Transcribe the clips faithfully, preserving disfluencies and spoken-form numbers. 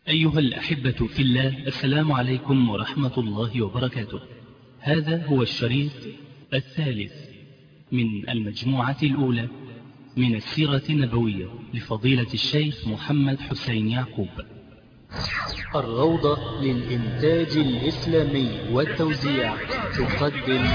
أيها الأحبة في الله، السلام عليكم ورحمة الله وبركاته. هذا هو الشريط الثالث من المجموعة الأولى من السيرة النبوية لفضيلة الشيخ محمد حسين يعقوب. الروضة للإنتاج الإسلامي والتوزيع تقدم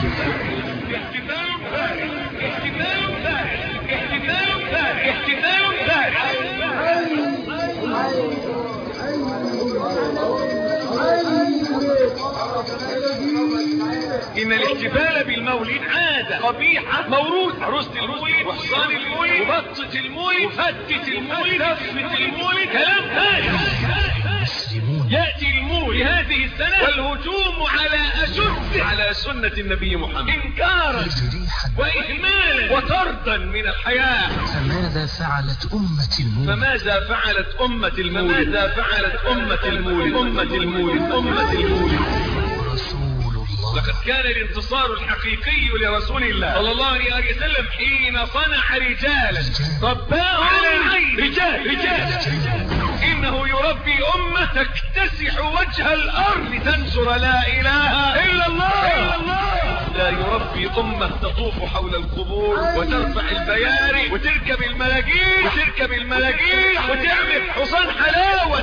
إن الاحتفال بالمولد عادة قبيحة موروثة. عروسة المولد وحصان المولد وبطة المولد وفتة المولد وفتة المولد كلام ثاني. يأتي المولد هذه السنة والهجوم على أشد على سنة النبي محمد إنكارا وإهمالا وطردا من الحياة. فماذا فعلت أمة المولد فماذا فعلت أمة المولد فماذا فعلت أمة المولد أمة المولد أمة المولد لقد كان الانتصار الحقيقي لرسول الله صلى الله عليه وسلم حين صنع رجالا رباه على العين. رجال رجال إنه يربي أمة تكتسح وجه الأرض لتنشر لا إله إلا الله. لا يربي أمة تطوف حول القبور وترفع البياري وتركب الملاجين وتركب الملاجين وتعمل حصان حلاوة.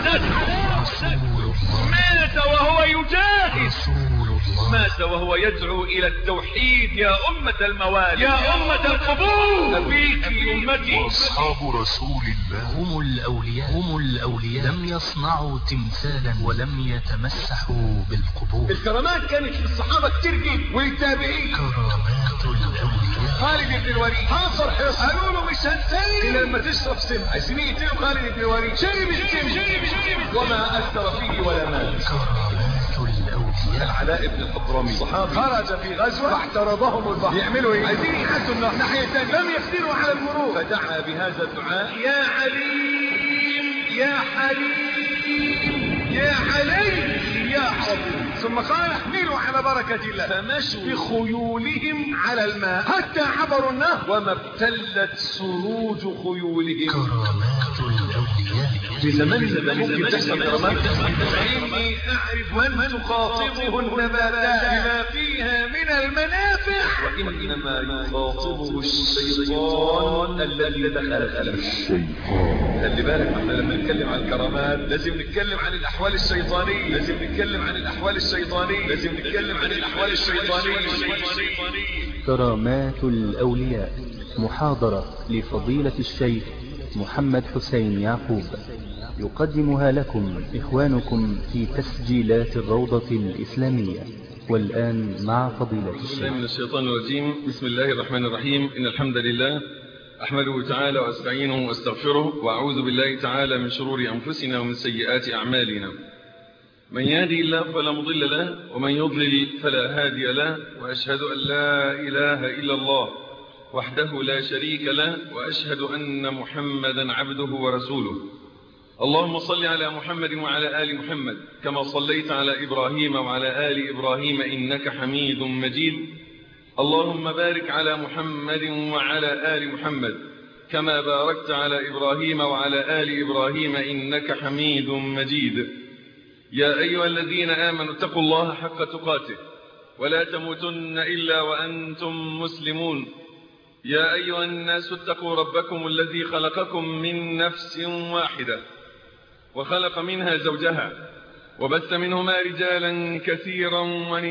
مات وهو يجاهد، مات وهو يدعو إلى التوحيد. يا أمة الموالي، يا أمة القبور، أبيك أمتي. أصحاب رسول الله هم الأولياء هم الأولياء لم يصنعوا تمثالا ولم يتمسحوا بالقبور. الكرامات كانت للصحابة كتير جدا والتابعين. كرامات الأولياء. خالد بن الوليد حاصر حصن، قالوا له مش هنسلم إلا لما تشرب سم. عايزين يقتلوا خالد بن الوليد، شرب السم وما أثر فيه ولا مات. كرامات الأولياء. العلاء بن الحضرمي صحابي خرج في غزوة واحترضهم البحر. يعملوا ايه؟ عايزين يحسوا النار ناحية ثانية، لم يقدروا على المرور، فدعا بهذا الدعاء: يا عليم يا حليم يا علي يا عظيم. ثم قال: احملوا على بركة الله. فمشوا بخيولهم على الماء حتى عبروا النهر وما ابتلت سروج خيولهم. كرامات الأولياء. في زماننا ممكن تحصل كرامات. فإني أعرف من تخاطبه النباتات بما فيها من المنافع، وإنما يخاطبه الشيطان الذي دخل فيه. الشيطان. خلي بالك، احنا لما نتكلم عن الكرامات لازم نتكلم عن الأحوال الشيطانية، لازم نتكلم عن الأحوال الشيطانية، لازم نتكلم عن الأحوال الشيطانية. كرامات الأولياء، محاضرة لفضيلة الشيخ محمد حسين يعقوب، يقدمها لكم إخوانكم في تسجيلات الروضة الإسلامية. والآن مع فضيلة الشيخ. من الشيطان الرجيم. بسم الله الرحمن الرحيم. إن الحمد لله أحمده تعالى وأستعينه وأستغفره، وأعوذ بالله تعالى من شرور أنفسنا ومن سيئات أعمالنا. من يهدي الله فلا مضل له، ومن يضلل فلا هادي له، وأشهد أن لا إله إلا الله وحده لا شريك له، وأشهد أن محمدا عبده ورسوله. اللهم صل على محمد وعلى آل محمد كما صليت على إبراهيم وعلى آل إبراهيم إنك حميد مجيد. اللهم بارك على محمد وعلى آل محمد كما باركت على إبراهيم وعلى آل إبراهيم إنك حميد مجيد. يا أيها الذين آمنوا اتقوا الله حق تقاته ولا تموتن إلا وأنتم مسلمون. يا أيها الناس اتقوا ربكم الذي خلقكم من نفس واحدة وخلق منها زوجها وبث منهما رجالا كثيرا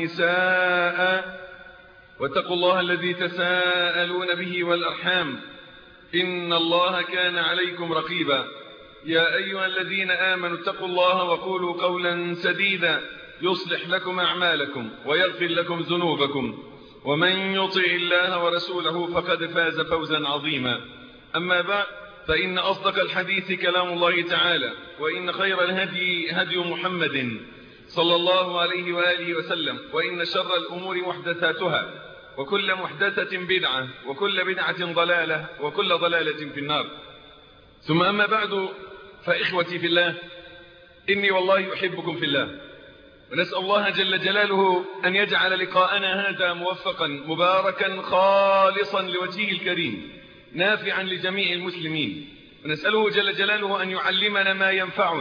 ونساء، واتقوا الله الذي تساءلون به والأرحام إن الله كان عليكم رقيبا. يا أيها الذين آمنوا اتقوا الله وقولوا قولا سديدا يصلح لكم أعمالكم ويغفر لكم ذنوبكم، ومن يطع الله ورسوله فقد فاز فوزا عظيما. أما بعد، فإن أصدق الحديث كلام الله تعالى، وإن خير الهدي هدي محمد صلى الله عليه وآله وسلم، وإن شر الأمور محدثاتها، وكل محدثة بدعة، وكل بدعة ضلالة، وكل ضلالة في النار. ثم أما بعد، فإخوتي في الله، إني والله أحبكم في الله، ونسأل الله جل جلاله أن يجعل لقاءنا هذا موفقا مباركا خالصا لوجهه الكريم نافعا لجميع المسلمين، ونسأله جل جلاله أن يعلمنا ما ينفعنا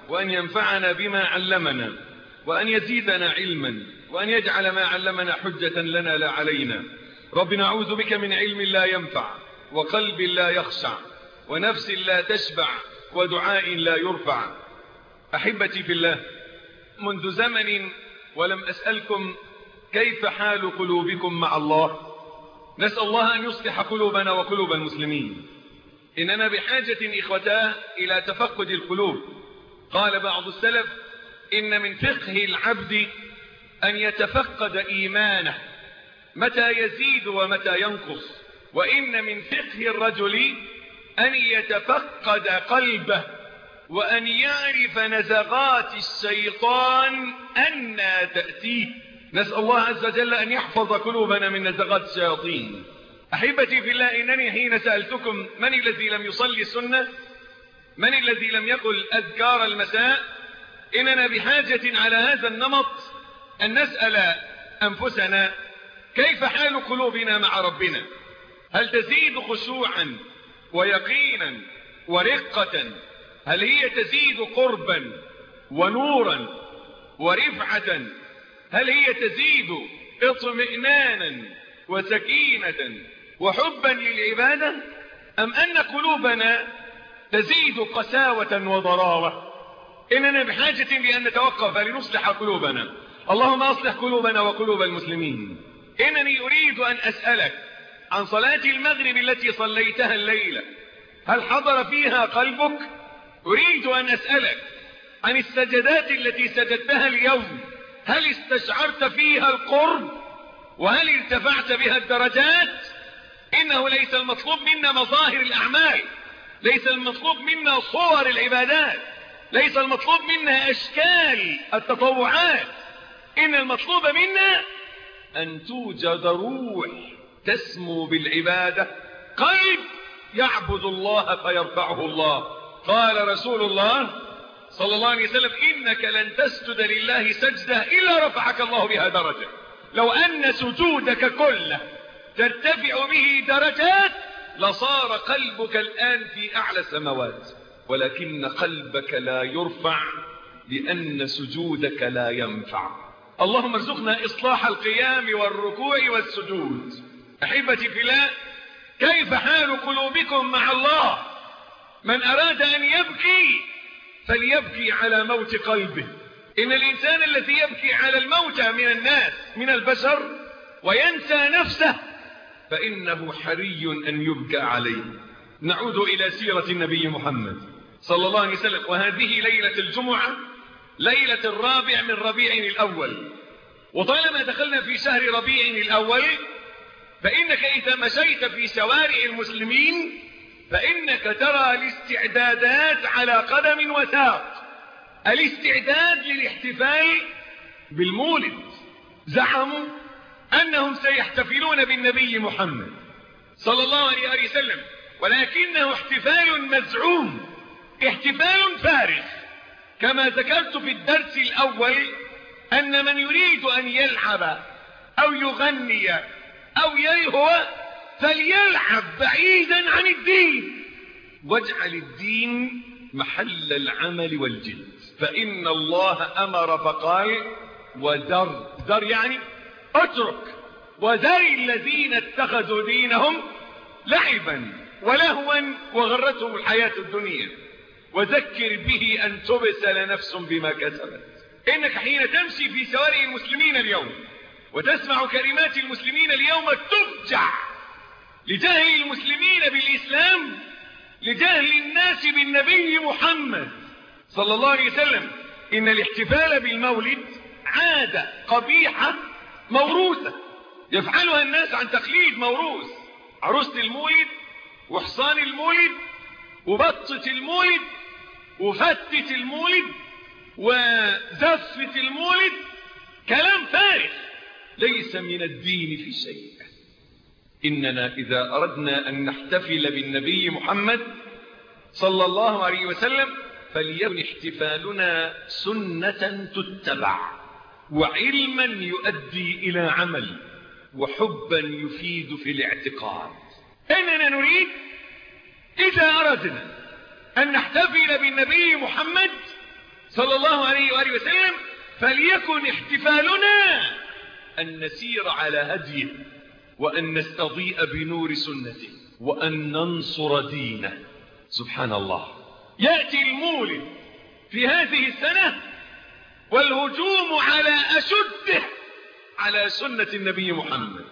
وأن ينفعنا بما علمنا، وأن يزيدنا علما، وأن يجعل ما علمنا حجة لنا لا علينا. رب نعوذ بك من علم لا ينفع، وقلب لا يخشع، ونفس لا تشبع، ودعاء لا يرفع. أحبتي في الله، منذ زمن ولم أسألكم كيف حال قلوبكم مع الله. نسأل الله أن يصلح قلوبنا وقلوب المسلمين. إننا بحاجة إخوتاه إلى تفقد القلوب. قال بعض السلف: إن من فقه العبد أن يتفقد إيمانه متى يزيد ومتى ينقص، وإن من فقه الرجل أن يتفقد قلبه وأن يعرف نزغات الشيطان أن تأتيه. نسأل الله عز وجل أن يحفظ قلوبنا من نزغات الشياطين. أحبتي في الله، إنني حين سألتكم من الذي لم يصلي السنة، من الذي لم يقل أذكار المساء، إننا بحاجة على هذا النمط أن نسأل أنفسنا كيف حال قلوبنا مع ربنا. هل تزيد خشوعا ويقينا ورقة؟ هل هي تزيد قربا ونورا ورفعة؟ هل هي تزيد اطمئنانا وسكينة وحبا للعبادة، أم أن قلوبنا تزيد قساوة وضراوة؟ إننا بحاجة لأن نتوقف لنصلح قلوبنا. اللهم أصلح قلوبنا وقلوب المسلمين. إنني أريد أن أسألك عن صلاة المغرب التي صليتها الليلة، هل حضر فيها قلبك؟ أريد أن أسألك عن السجدات التي سجدتها اليوم، هل استشعرت فيها القرب؟ وهل ارتفعت بها الدرجات؟ إنه ليس المطلوب منا مظاهر الأعمال، ليس المطلوب منا صور العبادات، ليس المطلوب منا أشكال التطوعات. إن المطلوب منا أن توجد روح تسمو بالعبادة، قلب يعبد الله فيرفعه الله. قال رسول الله صلى الله عليه وسلم: إنك لن تسجد لله سجدة إلا رفعك الله بها درجة. لو أن سجودك كله ترتفع به درجات لصار قلبك الآن في أعلى السماوات، ولكن قلبك لا يرفع لأن سجودك لا ينفع. اللهم ارزقنا إصلاح القيام والركوع والسجود. أحبتي في الله، كيف حال قلوبكم مع الله؟ من أراد أن يبكي فليبكي على موت قلبه. إن الإنسان الذي يبكي على الموتى من الناس من البشر وينسى نفسه فإنه حري أن يبكى عليه. نعود إلى سيرة النبي محمد صلى الله عليه وسلم، وهذه ليلة الجمعة، ليلة الرابع من ربيع الأول. وطالما دخلنا في شهر ربيع الأول فإنك إذا مشيت في شوارع المسلمين فإنك ترى الاستعدادات على قدم وساق. الاستعداد للاحتفال بالمولد. زعموا أنهم سيحتفلون بالنبي محمد صلى الله عليه وسلم، ولكنه احتفال مزعوم، احتفال فارغ. كما ذكرت في الدرس الأول أن من يريد أن يلعب أو يغني أو يلهو فليلعب بعيدا عن الدين، واجعل الدين محل العمل والجد. فإن الله أمر فقال: وذر. ذر يعني اترك. وذر الذين اتخذوا دينهم لعبا ولهوا وغرتهم الحياة الدنيا وذكر به أن تبسل نفس بما كسبت. إنك حين تمشي في شوارع المسلمين اليوم وتسمع كلمات المسلمين اليوم تفجع لجهل المسلمين بالإسلام، لجهل الناس بالنبي محمد صلى الله عليه وسلم. إن الاحتفال بالمولد عادة قبيحة موروثة يفعلها الناس عن تقليد موروث. عروسة المولد وحصان المولد وبطة المولد وفتة المولد وزفة المولد، كلام فارغ ليس من الدين في شيء. إننا إذا أردنا أن نحتفل بالنبي محمد صلى الله عليه وسلم فليكن احتفالنا سنة تتبع، وعلما يؤدي إلى عمل، وحبا يفيد في الاعتقاد. إننا نريد إذا أردنا أن نحتفل بالنبي محمد صلى الله عليه وآله وسلم، فليكن احتفالنا أن نسير على هديه، وأن نستضيء بنور سنته، وأن ننصر دينه. سبحان الله. يأتي المولد في هذه السنة والهجوم على أشده على سنة النبي محمد،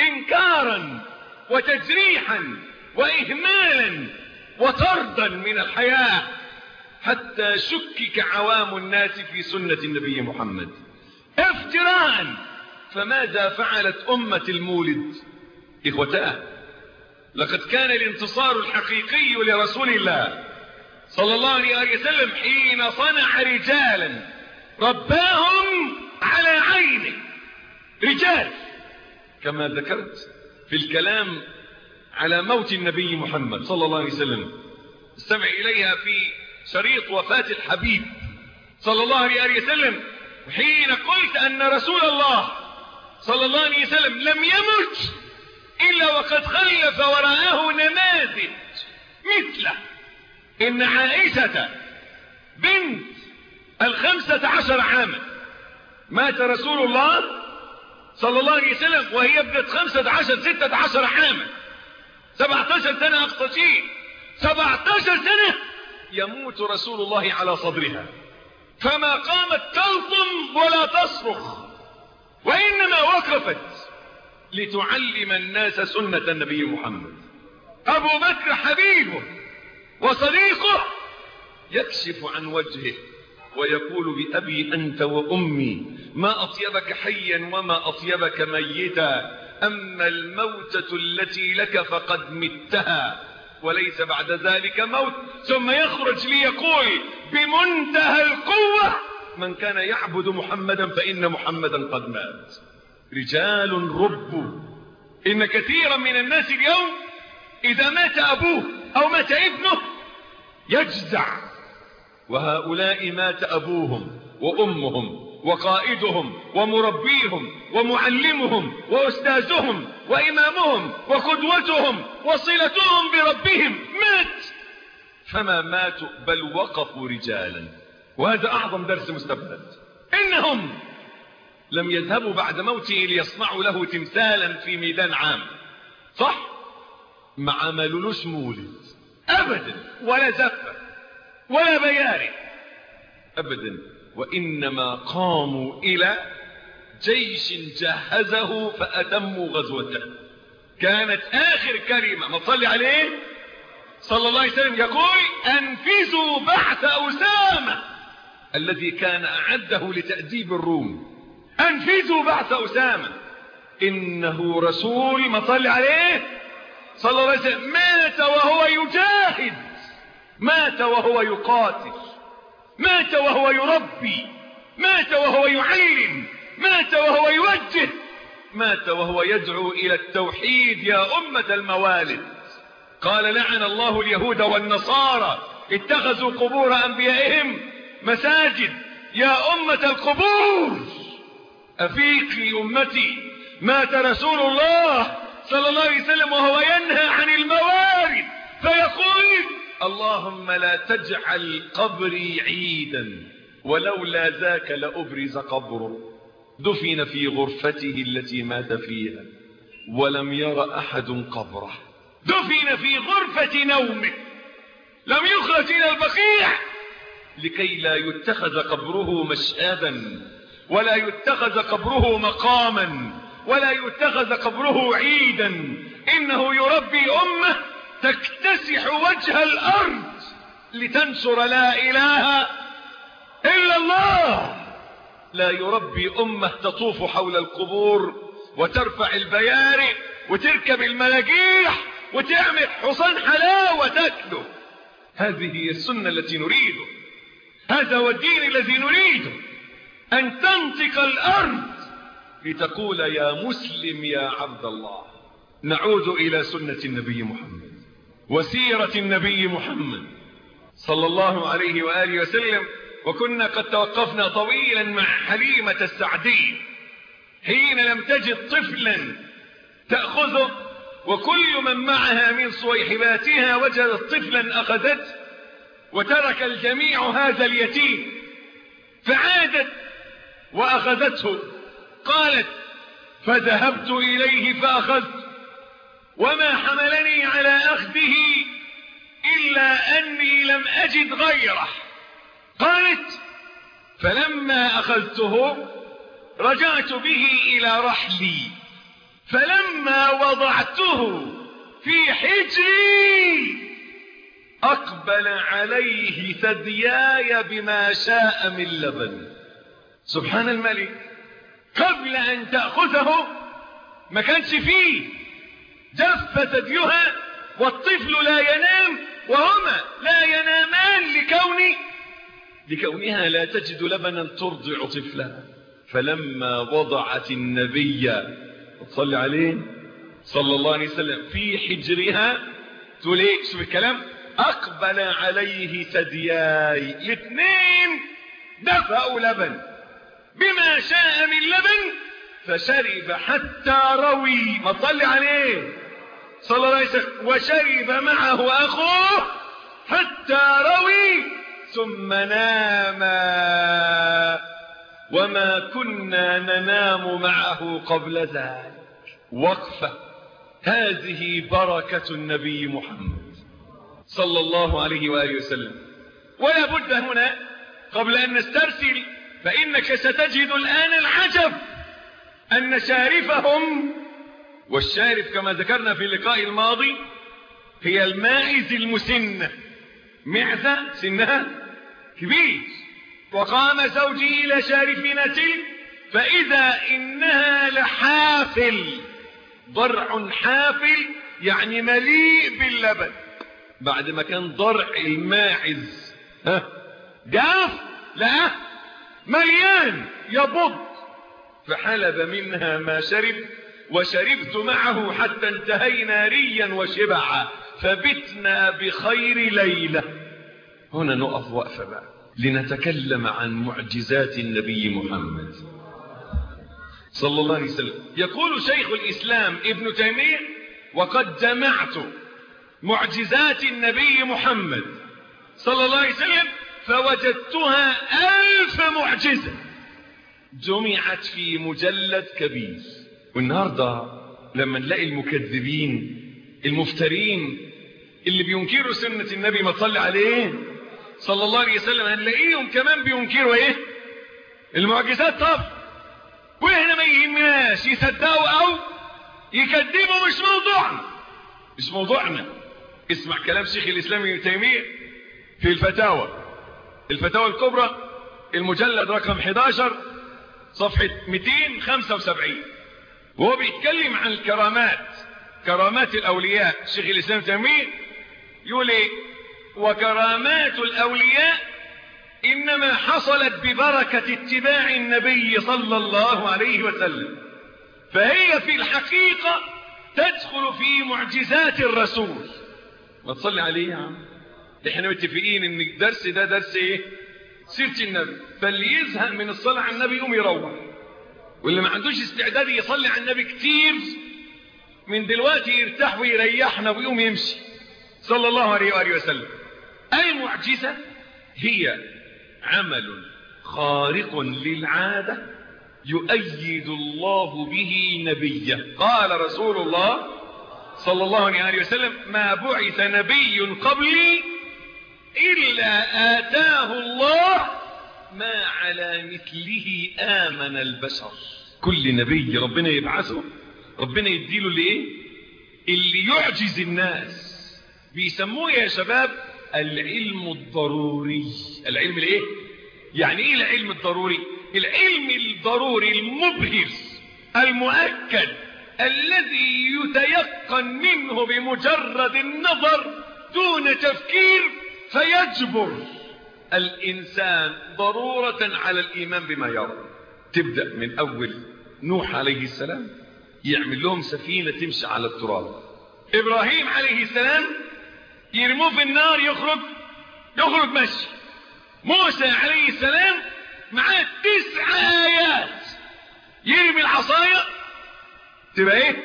إنكارا وتجريحا وإهمالا وطردا من الحياة، حتى شكك عوام الناس في سنة النبي محمد، افتراء. فماذا فعلت أمة المولد؟ إخوتاه، لقد كان الانتصار الحقيقي لرسول الله صلى الله عليه وسلم حين صنع رجالا رباهم على عينه، رجال، كما ذكرت في الكلام على موت النبي محمد صلى الله عليه وسلم. استمع إليها في شريط وفاة الحبيب صلى الله عليه وسلم، حين قلت أن رسول الله صلى الله عليه وسلم لم يمت إلا وقد خلف وراءه نماذج مثله. إن عائشة بنت الخمسة عشر عاما مات رسول الله صلى الله عليه وسلم وهي ابنة خمسة عشر ستة عشر عاما، سبعة عشر سنة أقصى شيء، سبعة عشر سنة يموت رسول الله على صدرها، فما قامت تلطم ولا تصرخ، وإنما وقفت لتعلم الناس سنة النبي محمد. أبو بكر حبيبه وصديقه يكشف عن وجهه ويقول بأبي أنت وأمي ما أطيبك حيا وما أطيبك ميتا، أما الموتة التي لك فقد متها وليس بعد ذلك موت. ثم يخرج ليقول بمنتهى القوة من كان يعبد محمدا فإن محمدا قد مات. رجال ربوا. إن كثيرا من الناس اليوم إذا مات أبوه أو مات ابنه يجزع، وهؤلاء مات أبوهم وأمهم وقائدهم ومربيهم ومعلمهم وأستاذهم وإمامهم وقدوتهم وصلتهم بربهم مات، فما ماتوا بل وقفوا رجالا. وهذا أعظم درس مستفاد. إنهم لم يذهبوا بعد موته ليصنعوا له تمثالا في ميدان عام، صح؟ ما عملولوش مولد أبدا، ولا زفة ولا بياري أبدا، وإنما قاموا إلى جيش جهزه فأتموا غزوته. كانت آخر كلمة ما تصلي عليه صلى الله عليه وسلم يقول أنفذوا بعث أسامة الذي كان أعده لتأديب الروم. أنفذوا بعث أسامة، إنه رسول ما صلي عليه صلى الله عليه وسلم مات وهو يجاهد، مات وهو يقاتل، مات وهو يربي، مات وهو يعلم، مات وهو يوجه، مات وهو يدعو إلى التوحيد. يا أمة الموالد، قال لعن الله اليهود والنصارى اتخذوا قبور أنبيائهم مساجد. يا أمة القبور أفيقي أمتي، مات رسول الله صلى الله عليه وسلم وهو ينهى عن الموارد فيقول اللهم لا تجعل قبري عيدا ولولا ذاك لأبرز قبره. دفن في غرفته التي مات فيها ولم ير أحد قبره، دفن في غرفة نومه، لم يخرج إلى البقيع لكي لا يتخذ قبره مشآبا، ولا يتخذ قبره مقاما، ولا يتخذ قبره عيدا. إنه يربي أمة تكتسح وجه الأرض لتنشر لا إله إلا الله، لا يربي أمة تطوف حول القبور وترفع البيارق وتركب الملاجيح وتعمل حصان حلاوة تاكله. هذه هي السنة التي نريده، هذا هو الدين الذي نريده، أن تنطق الأرض لتقول يا مسلم يا عبد الله. نعود إلى سنة النبي محمد وسيرة النبي محمد صلى الله عليه وآله وسلم. وكنا قد توقفنا طويلا مع حليمة السعدية حين لم تجد طفلا تأخذه، وكل من معها من صويحباتها وجدت طفلا أخذته، وترك الجميع هذا اليتيم وأخذته. قالت فذهبت إليه فأخذت، وما حملني على أخذه إلا أني لم أجد غيره. قالت فلما أخذته رجعت به إلى رحلي، فلما وضعته في حجري أقبل عليه ثدياي بما شاء من لبن. سبحان الملك، قبل أن تأخذه ما كانش فيه، جف ثديها والطفل لا ينام وهما لا ينامان لكون لكونها لا تجد لبنا ترضع طفلها. فلما وضعت النبي صلى عليه صلى الله عليه وسلم في حجرها تقول ايه؟ شوف الكلام، أقبل عليه ثدياي، الاثنين دفعوا لبن بما شاء من لبن، فشرب حتى روي، ما صلي عليه صلى الله عليه وسلم، وشرب معه أخوه حتى روي، ثم نام وما كنا ننام معه قبل ذلك. وقفة، هذه بركة النبي محمد صلى الله عليه وآله وسلم. ولا بد هنا قبل أن نسترسل، فإنك ستجد الآن العجب أن شارفهم، والشارف كما ذكرنا في اللقاء الماضي هي الماعز المسنة، معزة سنها كبير. وقام زوجي إلى شارفنته فإذا إنها لحافل، ضرع حافل يعني مليء باللبن، بعد ما كان ضرع الماعز ها جاف لا مليان يبض، فحلب منها ما شرب، وشربت معه حتى انتهينا ريا وشبعا، فبتنا بخير ليلة. هنا نقف وقفة بقى لنتكلم عن معجزات النبي محمد صلى الله عليه وسلم. يقول شيخ الإسلام ابن تيمية وقد جمعت معجزات النبي محمد صلى الله عليه وسلم فوجدتها ألف معجزة جمعت في مجلد كبير. والنهاردة لما نلاقي المكذبين المفترين اللي بينكروا سنة النبي ما صلى عليه صلى الله عليه وسلم، هنلاقيهم كمان بينكروا ايه؟ المعجزات. طب واحنا ما يهمناش يصدقوا او يكذبوا، مش موضوعنا مش موضوعنا اسمع كلام شيخ الإسلام ابن تيمية في الفتاوى الفتاوى الكبرى المجلد رقم احد عشر صفحة مئتين وخمسة وسبعين، وهو بيتكلم عن الكرامات، كرامات الأولياء. شيخ الإسلام ابن تيمية يقول ايه؟ وكرامات الأولياء إنما حصلت ببركة اتباع النبي صلى الله عليه وسلم، فهي في الحقيقة تدخل في معجزات الرسول. ما تصلي عليه يا عم، احنا متفقين ان الدرس ده درس ايه؟ سيرة النبي، فاللي يزهق من الصلاة على النبي يقوم يروح، واللي ما عندوش استعداد يصلي على النبي كتير من دلوقتي يرتاح ويريحنا ويقوم يمشي صلى الله عليه وآله وسلم. المعجزة هي عمل خارق للعادة يؤيد الله به نبيه. قال رسول الله صلى الله عليه وسلم ما بعث نبي قبلي إلا آتاه الله ما على مثله آمن البشر. كل نبي ربنا يبعثه ربنا يديله اللي ايه؟ اللي يعجز الناس. بيسموه يا شباب العلم الضروري. العلم الايه؟ يعني ايه العلم الضروري؟ العلم الضروري المبهر المؤكد الذي يتيقن منه بمجرد النظر دون تفكير، فيجبر الإنسان ضرورة على الإيمان بما يرى. تبدأ من أول نوح عليه السلام يعمل لهم سفينة تمشي على التراب، إبراهيم عليه السلام يرموه في النار يخرج يخرج مشي، موسى عليه السلام معاه تسع آيات يرمي العصاية تبقى ايه؟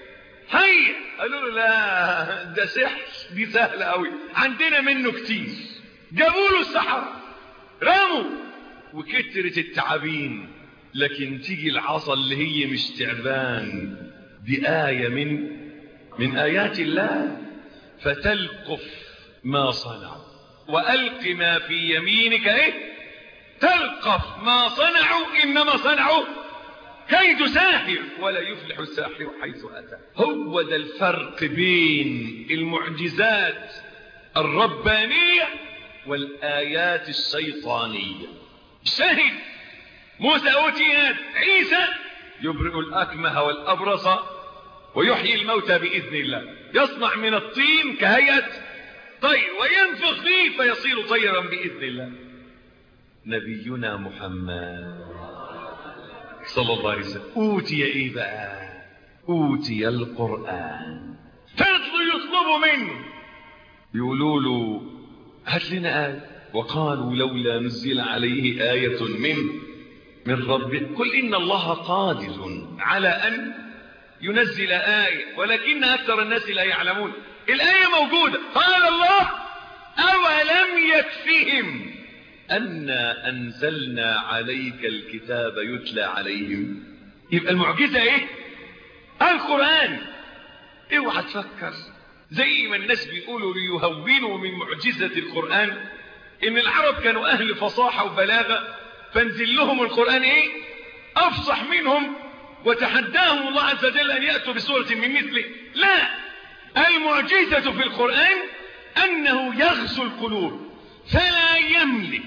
هيا. قالوا له لا ده سحر، دي سهلة قوي عندنا منه كتير. جابوا له السحرة رموا، وكترت التعابين لكن تيجي العصا اللي هي مش تعبان، دي آية من من آيات الله، فتلقف ما صنعوا وألق ما في يمينك ايه تلقف ما صنعوا إنما صنعوا كيد ساحر ولا يفلح الساحر حيث أتى. هو ده الفرق بين المعجزات الربانية والآيات الشيطانية. شهد موسى أوتيت عيسى يبرئ الأكمه والأبرص ويحيي الموتى بإذن الله، يصنع من الطين كهيئة طير وينفخ فيه فيصير طيرا بإذن الله. نبينا محمد صلى الله عليه وسلم أوتي إيه بقى؟ أوتي القرآن. فضلوا يطلبوا منه، يقولوا له هات لنا آية، وقالوا لولا نزل عليه آية من من ربه، قل إن الله قادر على أن ينزل آية ولكن أكثر الناس لا يعلمون. الآية موجودة، قال الله أولم يكفهم أنا أنزلنا عليك الكتاب يتلى عليهم. يبقى المعجزة إيه؟ القرآن. اوعى تفكر زي ما الناس بيقولوا ليهونوا من معجزة القرآن إن العرب كانوا أهل فصاحة وبلاغة فانزل لهم القرآن إيه؟ أفصح منهم وتحداهم الله عز وجل أن يأتوا بسورة من مثله. لا، المعجزة في القرآن أنه يغزو القلوب فلا يملك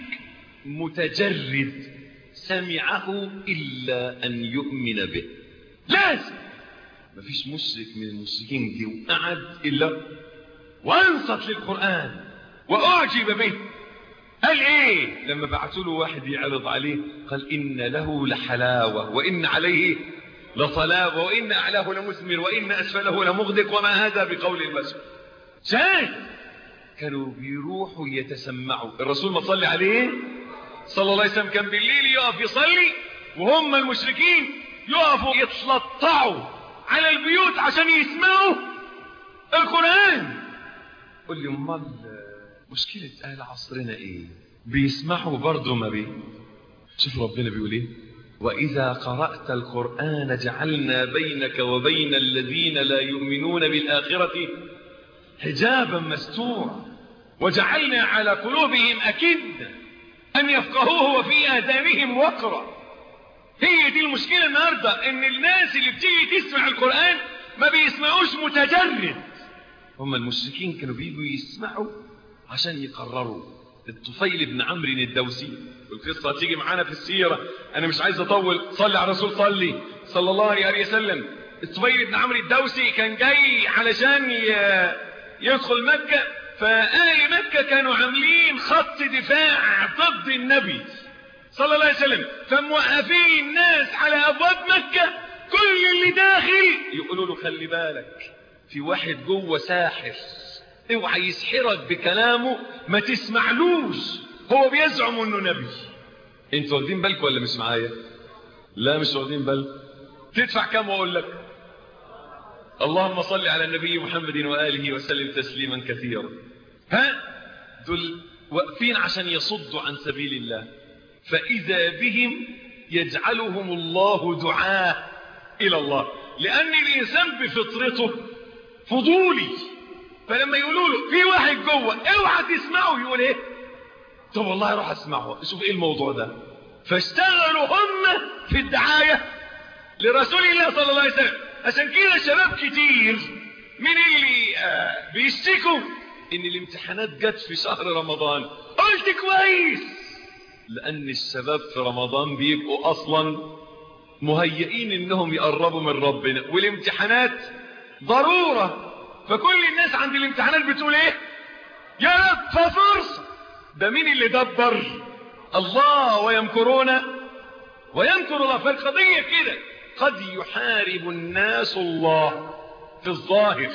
متجرد سمعه إلا أن يؤمن به. لازم مفيش مشرك من المشركين دي وقعد إلا وانصت للقرآن وأعجب به. قال إيه لما بعثوا له واحد يعرض عليه؟ قال إن له لحلاوة وإن عليه لصلاوة وإن أعلاه لمثمر وإن أسفله لمغدق وما هذا بقول البشر. شاهد كانوا بيروحوا يتسمعوا الرسول ما صلي عليه صلى الله عليه وسلم، كان بالليل يقف يصلي وهم المشركين يقفوا يتلطعوا على البيوت عشان يسمعوا القرآن. قل لي امال مشكلة اهل عصرنا ايه؟ بيسمعوا برضه ما بيه. شوف ربنا بيقول ايه؟ واذا قرأت القرآن جعلنا بينك وبين الذين لا يؤمنون بالآخرة حجابا مستورا وجعلنا على قلوبهم أكدة أن يفقهوه وفي آذانهم وقرا. هي دي المشكلة النهاردة، إن الناس اللي بتيجي تسمع القرآن ما بيسمعوش متجرد. هم المشركين كانوا بيجوا يسمعوا عشان يقرروا. الطفيل بن عمرو الدوسي، والقصة هتيجي معانا في السيرة، أنا مش عايز أطول، صلي على الرسول صلي صلى الله عليه وسلم. الطفيل بن عمرو الدوسي كان جاي علشان يدخل مكة، فأهل مكة كانوا عاملين خط دفاع ضد النبي صلى الله عليه وسلم، فموقفين الناس على أبواب مكة، كل اللي داخل يقولوا له خلي بالك في واحد جوه ساحر، اوعى يسحرك بكلامه ما تسمعلوش، هو بيزعم انه نبي. انتوا واخدين بالكم ولا مش معايا؟ لا مش واخدين بالكم. تدفع كام واقول لك؟ اللهم صل على النبي محمد وآله وسلم تسليما كثيرا. ها دول واقفين عشان يصدوا عن سبيل الله، فإذا بهم يجعلهم الله دعاة إلى الله، لأن الإنسان بفطرته فضولي، فلما يقولوا له في واحد جوه اوعى تسمعه، يقول ايه؟ طب والله اروح اسمعه اشوف ايه الموضوع ده. فاشتغلوا هم في الدعاية لرسول الله صلى الله عليه وسلم. عشان كده شباب كتير من اللي آه بيشتكوا ان الامتحانات جت في شهر رمضان، قلت كويس، لان الشباب في رمضان بيبقوا اصلا مهيئين انهم يقربوا من ربنا، والامتحانات ضرورة، فكل الناس عند الامتحانات بتقول ايه؟ يا رب ففرصة. ده مين اللي دبر؟ الله، ويمكرون ويمكر الله. فالقضية كده، قد يحارب الناس الله في الظاهر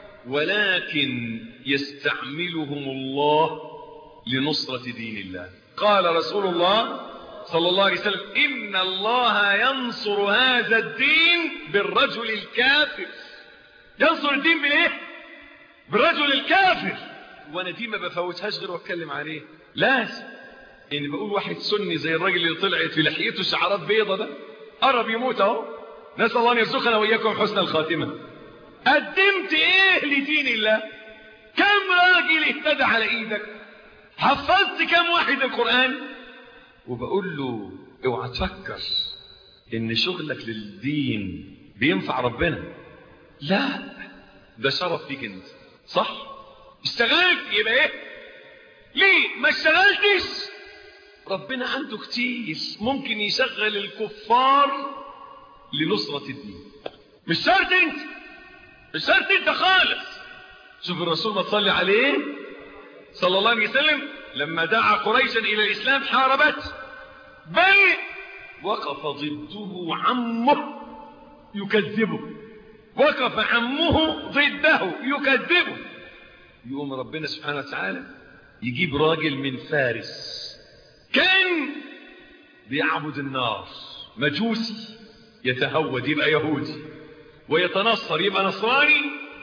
ولكن يستعملهم الله لنصرة دين الله. قال رسول الله صلى الله عليه وسلم إن الله ينصر هذا الدين بالرجل الكافر. ينصر الدين بالايه؟ بالرجل الكافر. وانا دي ما بفوتهاش غير واتكلم عليه. لازم إن بقول واحد سني زي الراجل اللي طلعت في لحيته شعرات بيضة ده قرب يموت اهو، نسأل الله أن يرزقنا وإياكم حسن الخاتمة. قدمت إيه لدين الله؟ كم راجل اهتدى على إيدك؟ حفظت كم واحد القرآن؟ وبقول له اوعى تفكر إن شغلك للدين بينفع ربنا، لا، ده شرف فيك انت. صح؟ اشتغلت يبقى ايه؟ ليه ما اشتغلتش؟ ربنا عنده كتير ممكن يشغل الكفار لنصرة الدين. مش شرط انت، مش شرط انت خالص. شوف الرسول ما تصلي عليه صلى الله عليه وسلم لما دعا قريشا الى الاسلام حاربته، بل وقف ضده عمه يكذبه، وقف عمه ضده يكذبه. يقوم ربنا سبحانه وتعالى يجيب راجل من فارس كان بيعبد النار، مجوسي، يتهود يبقى يهودي، ويتنصر يبقى نصراني،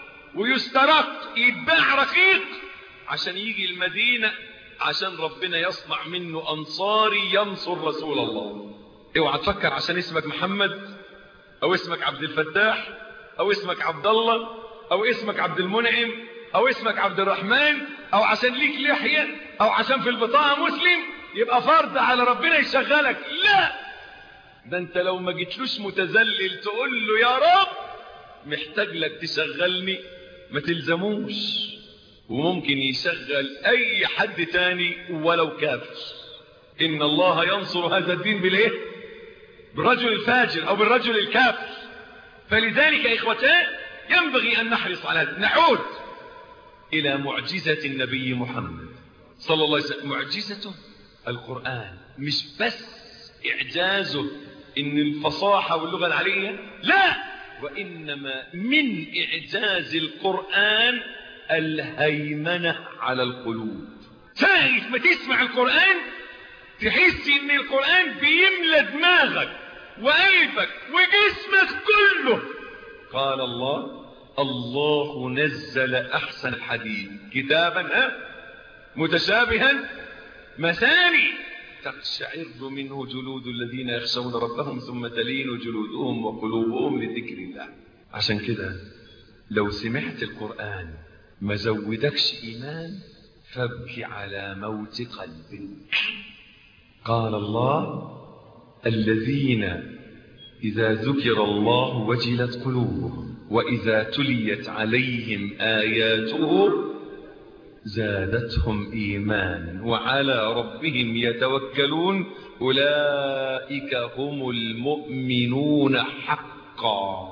ويسترق يتباع رقيق عشان يجي المدينة عشان ربنا يصنع منه أنصاري ينصر رسول الله. اوعى تفكر عشان اسمك محمد او اسمك عبد الفتاح او اسمك عبد الله او اسمك عبد المنعم او اسمك عبد الرحمن او عشان ليك لحية او عشان في البطاقة مسلم يبقى فرض على ربنا يشغلك. لا، ده انت لو ما جيتلوش متذلل تقول له يا رب محتاج لك تشغلني، ما تلزموش، وممكن يشغل اي حد تاني ولو كافر. ان الله ينصر هذا الدين بالايه؟ بالرجل الفاجر او بالرجل الكافر. فلذلك يا اخوتان ينبغي ان نحرص على هذا. نعود الى معجزة النبي محمد صلى الله عليه وسلم. معجزته القرآن، مش بس اعجازه ان الفصاحة واللغة العربية، لا، وانما من اعجاز القرآن الهيمنة على القلوب. ساعة ما تسمع القرآن تحس ان القرآن بيملى دماغك وقلبك وجسمك كله. قال الله: الله نزل احسن الحديث كتابا متشابها مثاني تقشعر منه جلود الذين يخشون ربهم ثم تلين جلودهم وقلوبهم لذكر الله. عشان كده لو سمعت القرآن ما زودكش ايمان فابكي على موت قلبك. قال الله: الذين إذا ذكر الله وجلت قلوبهم وإذا تليت عليهم آياته زادتهم إيمانا وعلى ربهم يتوكلون أولئك هم المؤمنون حقا.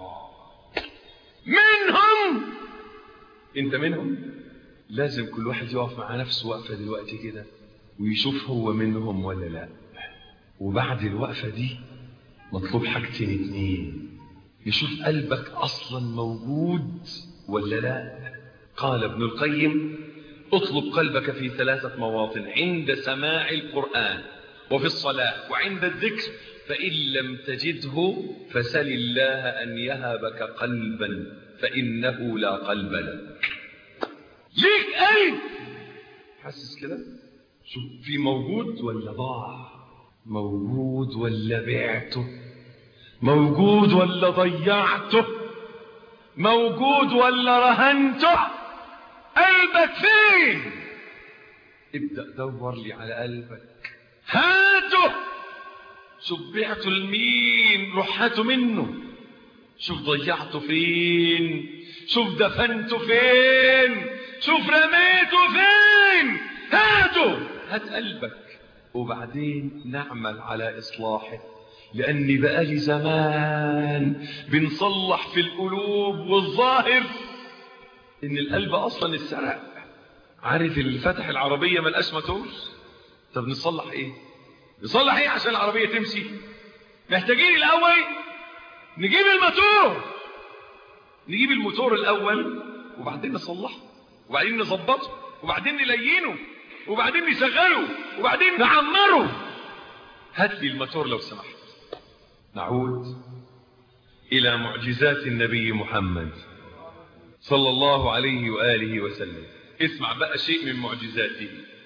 منهم انت منهم. لازم كل واحد يقف مع نفسه وقفة دلوقتي كده ويشوف هو منهم ولا لا. وبعد الوقفة دي مطلوب حاجتين اتنين: يشوف قلبك اصلا موجود ولا لا. قال ابن القيم: اطلب قلبك في ثلاثة مواطن: عند سماع القرآن، وفي الصلاة، وعند الذكر، فإن لم تجده فسل الله أن يهبك قلبا فإنه لا قلب لك. ليك قلب حاسس كده؟ شوف في موجود ولا ضاع، موجود ولا بعته، موجود ولا ضيعته، موجود ولا رهنته. قلبك فين؟ ابدأ دور لي على قلبك، هاته. شوف بعته لمين، روح هاته منه. شوف ضيعته فين، شوف دفنته فين، شوف رميته فين، هاته. هات قلبك وبعدين نعمل على إصلاحه. لأني بقالي زمان بنصلح في القلوب والظاهر إن القلب أصلا السرق. عارف اللي فتح العربية ملقاش موتور، طب نصلح إيه؟ نصلح إيه عشان العربية تمشي؟ محتاجين الأول نجيب الموتور، نجيب الموتور الأول وبعدين نصلحه وبعدين نظبطه وبعدين نلينه وبعدين نشغله وبعدين نعمره. هات لي الموتور لو سمحت. نعود إلى معجزات النبي محمد صلى الله عليه وآله وسلم. اسمع بقى شيء من معجزاته.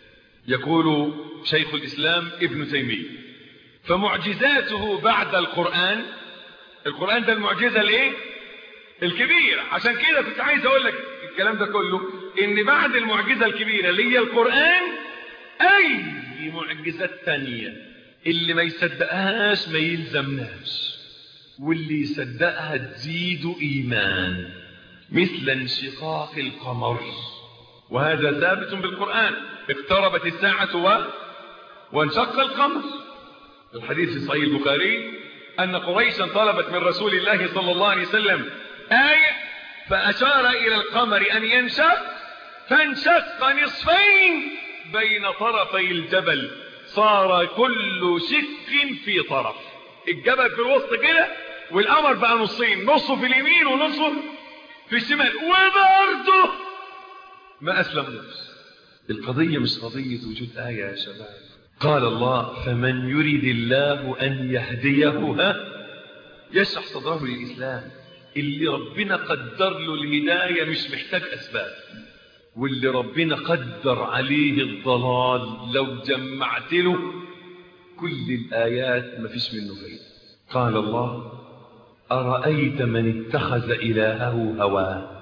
يقول شيخ الإسلام ابن تيمية: فمعجزاته بعد القرآن، القرآن ده المعجزة الايه الكبيرة. عشان كده كنت عايز اقول لك الكلام ده كله، ان بعد المعجزة الكبيرة اللي هي القرآن اي معجزات تانية اللي ما يصدقهاش ما يلزمناش، واللي يصدقها تزيد ايمان، مثل انشقاق القمر، وهذا ثابت بالقرآن. اقتربت الساعة و... وانشق القمر. الحديث في صحيح البخاري أن قريشا طلبت من رسول الله صلى الله عليه وسلم آية، فأشار إلى القمر أن ينشق، فانشق نصفين بين طرفي الجبل، صار كل شق في طرف. الجبل في الوسط كده، والقمر بقى نصين، نصه في اليمين ونصه في الشمال، وبرضه ما أسلموش. القضية مش قضية وجود آية يا شباب. قال الله: فمن يريد الله أن يهديه ها يشرح صدره للإسلام. اللي ربنا قدر له الهداية مش محتاج أسباب، واللي ربنا قدر عليه الضلال لو جمعت له كل الآيات ما فيش منه فايدة. قال الله: أرأيت من اتخذ إلهه هواه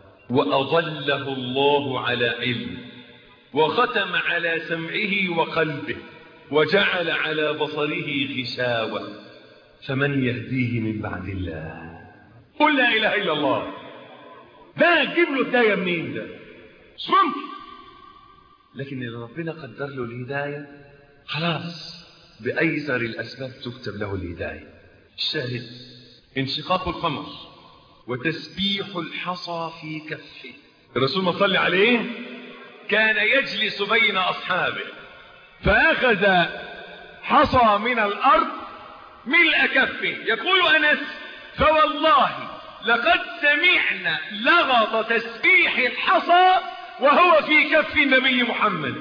وأضله الله على علم وختم على سمعه وقلبه وجعل على بصره غشاوة فمن يهديه من بعد الله. قل لا إله إلا الله. ده جيب له الهداية منين؟ ده مش ممكن. لكن اللي ربنا قدر له الهداية خلاص بأيسر الأسباب تكتب له الهداية. الشاهد: انشقاق القمر وتسبيح الحصى في كفه. الرسول ما صلى عليه كان يجلس بين أصحابه فأخذ حصى من الأرض ملء كفه. يقول أنس: فوالله لقد سمعنا لغط تسبيح الحصى وهو في كف النبي محمد.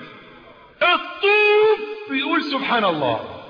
الطوب بيقول سبحان الله،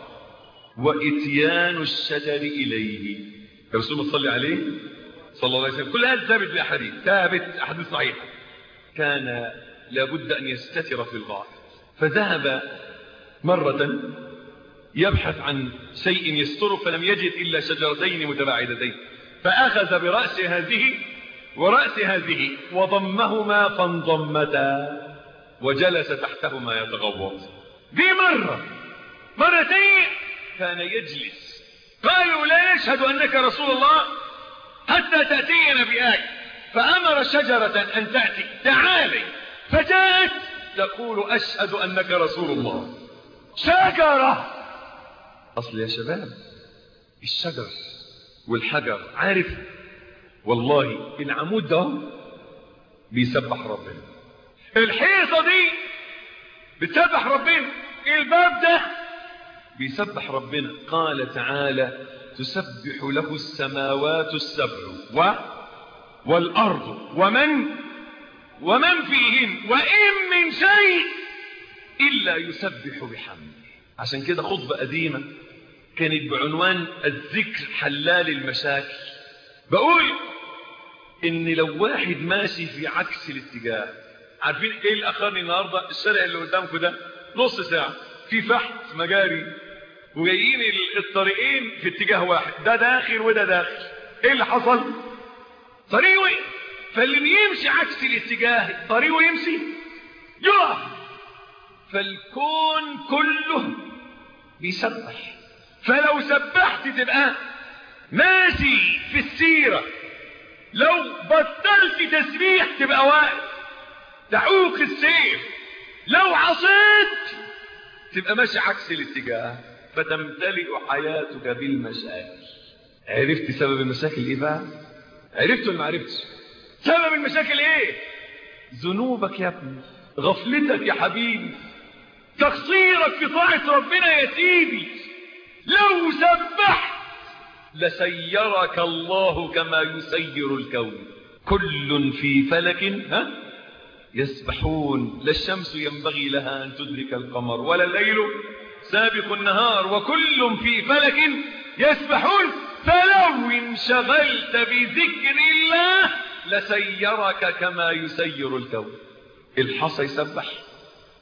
وإتيان الشجر إليه. الرسول صلى عليه صلى الله عليه وسلم كل هذا ثابت بأحاديث، ثابت أحاديث صحيحة. كان لابد أن يستتر في الغار، فذهب مرة يبحث عن شيء يستره فلم يجد إلا شجرتين متباعدتين، فأخذ برأس هذه ورأس هذه وضمهما فانضمتا وجلس تحتهما يتغوط. دي مرة. مرتين كان يجلس. قالوا: لا نشهد أنك رسول الله حتى تأتينا بآية، فأمر شجرة أن تأتي، تعالي، فجاءت تقول: أشهد أنك رسول الله. شجرة. أصل يا شباب الشجر والحجر، عارف والله العمود ده بيسبح ربنا، الحيطة دي بتسبح ربنا، الباب ده بيسبح ربنا. قال تعالى: تسبح له السماوات السبع و... والأرض ومن ومن فيهن وإن من شيء إلا يسبح بحمده. عشان كده خطبة قديمة كانت بعنوان الذكر حلال المشاكل. بقول إن لو واحد ماشي في عكس الاتجاه، عارفين إيه اللي أخرني النهاردة؟ الشارع اللي قدامكم ده نص ساعة في فحت مجاري وجايين الطريقين في اتجاه واحد، ده داخل وده داخل. ايه اللي حصل؟ طريق وقف، فاللي يمشي عكس الاتجاه طريقه يمشي يقف. فالكون كله بيسبح، فلو سبحت تبقى ماشي في السيرة، لو بطلت تسبيح تبقى واقف تعوق السير، لو عصيت تبقى ماشي عكس الاتجاه فتمتلئ حياتك بالمشاكل. عرفت سبب المشاكل ايه بقى؟ عرفت ولا ما عرفتش؟ سبب المشاكل ايه؟ ذنوبك يا ابني، غفلتك يا حبيبي، تقصيرك في طاعة ربنا يا سيدي. لو سبحت لسيرك الله كما يسير الكون. كل في فلك ها يسبحون، لا الشمس ينبغي لها أن تدرك القمر ولا الليل سابق النهار وكل في فلك يسبحون. فلو انشغلت بذكر الله لسيرك كما يسير الكون. الحصى يسبح،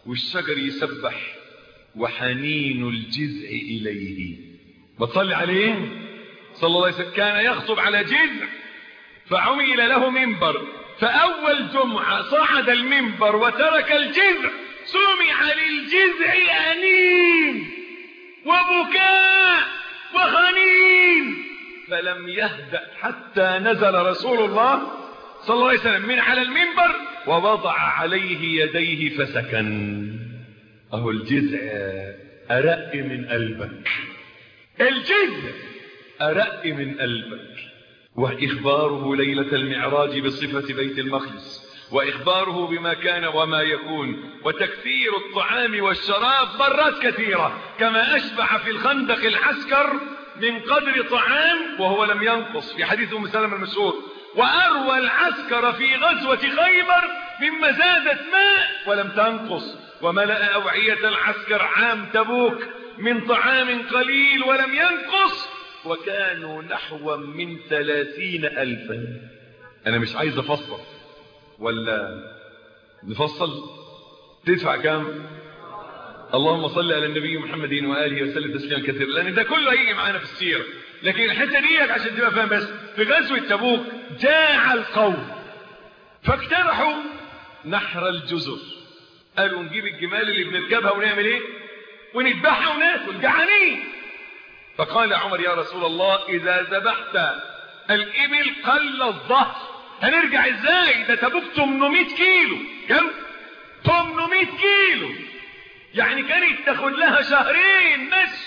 والشجر يسبح وحنين الجذع إليه. بتصلي عليه صلى الله عليه وسلم كان يخطب على جذع فعمل له منبر، فأول جمعة صعد المنبر وترك الجذع سمع للجذع أنين وبكاء وخنين، فلم يهدأ حتى نزل رسول الله صلى الله عليه وسلم من على المنبر ووضع عليه يديه فسكن. أهو الجذع أرق من قلبك، الجذع أرق من قلبك. وإخباره ليلة المعراج بصفة بيت المقدس، وإخباره بما كان وما يكون، وتكثير الطعام والشراب مرات كثيرة، كما أشبع في الخندق العسكر من قدر طعام وهو لم ينقص في حديث أم سلمة المشهور، وأروى العسكر في غزوة خيبر مما زادت ماء ولم تنقص، وملأ أوعية العسكر عام تبوك من طعام قليل ولم ينقص، وكانوا نحو من ثلاثين ألفا. أنا مش عايز أفصل ولا نفصل؟ تدفع كام؟ اللهم صل على النبي محمد وآله وسلم تسليما كثيرا، لأن ده كله هيجي معانا في السيرة، لكن الحتة دي عشان تبقى فاهم بس. في غزوة تبوك جاع القوم فاقترحوا نحر الجزر، قالوا نجيب الجمال اللي بنركبها ونعمل ايه؟ ونذبحها وناكل جعانين. فقال عمر يا رسول الله إذا ذبحت الإبل قل الظهر، هنرجع ازاي؟ ده تبوك ثمانمائة كيلو. كم؟ ثمانمائة كيلو، يعني كانت تاخد لها شهرين مشي.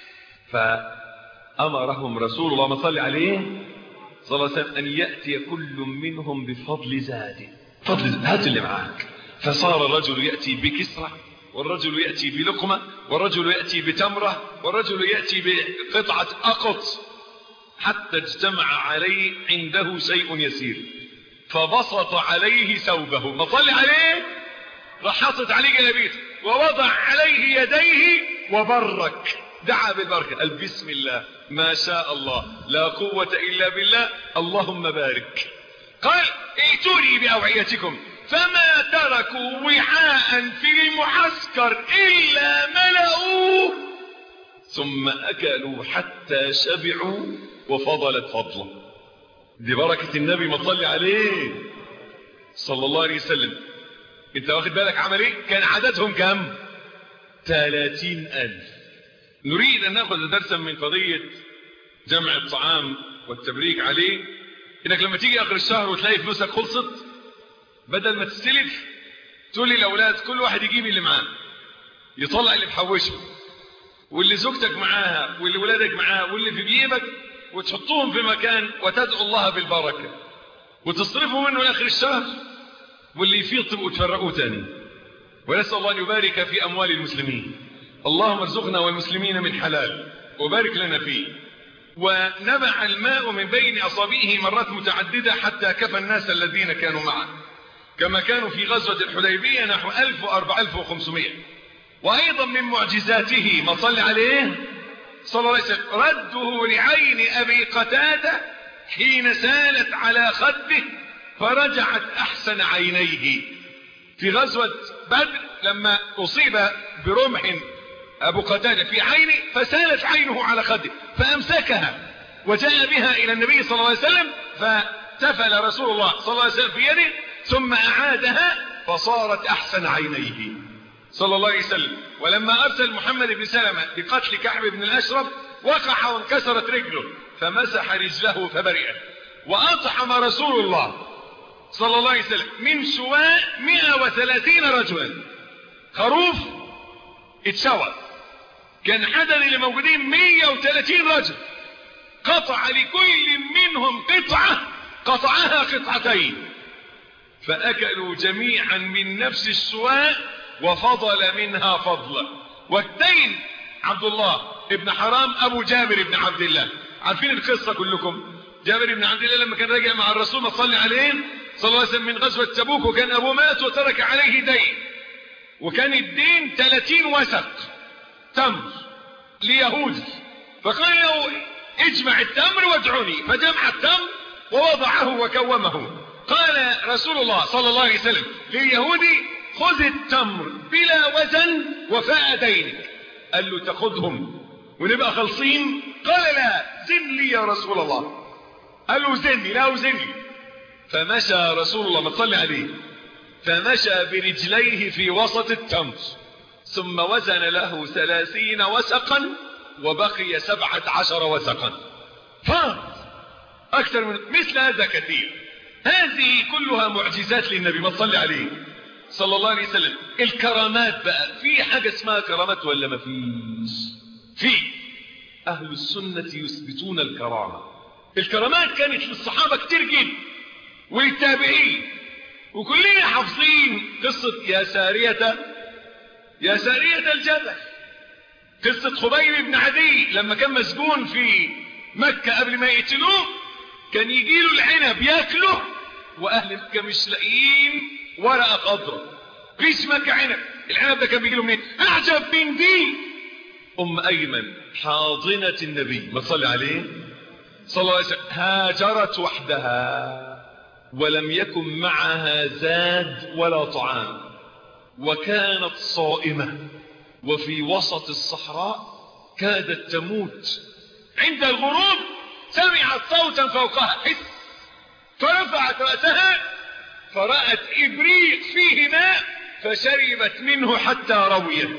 فأمرهم رسول الله ما صلى عليه صلى الله عليه وسلم أن يأتي كل منهم بفضل زاده، فضل زاده هات اللي معاك. فصار الرجل يأتي بكسرة، والرجل يأتي بلقمة، والرجل يأتي بتمرة، والرجل يأتي بقطعة أقط، حتى اجتمع عليه عنده شيء يسير، فبسط عليه ثوبه ما صلى عليه، راح حاطط عليه جلابيته ووضع عليه يديه وبرك، دعا بالبركة، قال بسم الله ما شاء الله لا قوة إلا بالله اللهم بارك. قال ائتوني بأوعيتكم، فما تركوا وعاء في المعسكر إلا ملأوه، ثم أكلوا حتى شبعوا وفضلت فضله. دي بركة النبي ما صلى عليه صلى الله عليه وسلم. انت واخد بالك عمل ايه؟ كان عددهم كم؟ ثلاثين ألف. نريد أن نأخذ درسا من قضية جمع الطعام والتبريك عليه، انك لما تيجي آخر الشهر وتلاقي فلوسك خلصت، بدل ما تستلف تقول لي الأولاد كل واحد يجيب اللي معاه، يطلع اللي محوشه، واللي زوجتك معاها، واللي ولادك معاه، واللي في جيبك، وتحطوهم في مكان وتدعو الله بالبركة، وتصرفوا منه آخر الشهر، واللي يفيض تبقوا تفرقوه تاني. ونسأل الله أن يبارك في أموال المسلمين. اللهم ارزقنا والمسلمين من حلال وبارك لنا فيه. ونبع الماء من بين أصابعه مرات متعددة حتى كفى الناس الذين كانوا معه، كما كانوا في غزوة الحديبية نحو ألف وأربعة وخمسمائة. وأيضا من معجزاته ما صلى عليه صلى الله عليه وسلم رده لعين أبي قتادة حين سالت على خده فرجعت أحسن عينيه. في غزوة بدر لما أصيب برمح أبو قتادة في عينه فسالت عينه على خده فأمسكها وجاء بها إلى النبي صلى الله عليه وسلم، فتفل رسول الله صلى الله عليه وسلم في يده ثم أعادها فصارت أحسن عينيه صلى الله عليه وسلم. ولما أرسل محمد بن سلمة بقتل كعب بن الأشرف وقع وانكسرت رجله فمسح رجله فبرئت. وأطعم رسول الله صلى الله عليه وسلم من شواء مئة وثلاثين رجلا، خروف اتشوى، كان عدد اللي موجودين مئة وثلاثين رجل، قطع لكل منهم قطعة قطعها قطعتين، فأكلوا جميعا من نفس الشواء وفضل منها فضلا. والدين عبد الله ابن حرام أبو جابر ابن عبد الله، عارفين القصة كلكم؟ جابر ابن عبد الله لما كان راجع مع الرسول صلى عليه صلى الله عليه وسلم من غزوة تبوك، وكان أبوه مات وترك عليه دين، وكان الدين ثلاثين وسق تمر ليهودي، فقال له اجمع التمر وادعني، فجمع التمر ووضعه وكومه. قال رسول الله صلى الله عليه وسلم لليهودي خذ التمر بلا وزن وفاء دينك. قال له تاخذهم ونبقى خلصين؟ قال لا، زن لي يا رسول الله. قال له زني. لا وزني. فمشى رسول الله، ما تصلي عليه، فمشى برجليه في وسط التمر ثم وزن له ثلاثين وسقا وبقي سبعة عشر وسقا. فاض اكثر من مثل هذا كثير. هذه كلها معجزات للنبي، ما تصلي عليه صلى الله عليه وسلم. الكرامات بقى، في حاجة اسمها كرامات ولا ما فيش؟ في. اهل السنة يثبتون الكرامة. الكرامات كانت للصحابة كتير جدا وللتابعين، وكلنا حافظين قصة يا سارية يا سارية الجبل، قصة خبيب بن عدي لما كان مسجون في مكة قبل ما يقتلوه، كان يجيله العنب ياكله واهل مكة مش لاقيين ورقة خضراء، فيش مكة عنب. العنب ده كان بيجيله منين؟ اعجب من دي ام ايمن حاضنة النبي، ما تصلي عليه صلى الله عليه وسلم، هاجرت وحدها ولم يكن معها زاد ولا طعام، وكانت صائمة وفي وسط الصحراء كادت تموت. عند الغروب سمعت صوتا فوقها، حس، فرفعت رأسها فرأت إبريق فيه ماء فشربت منه حتى رويت،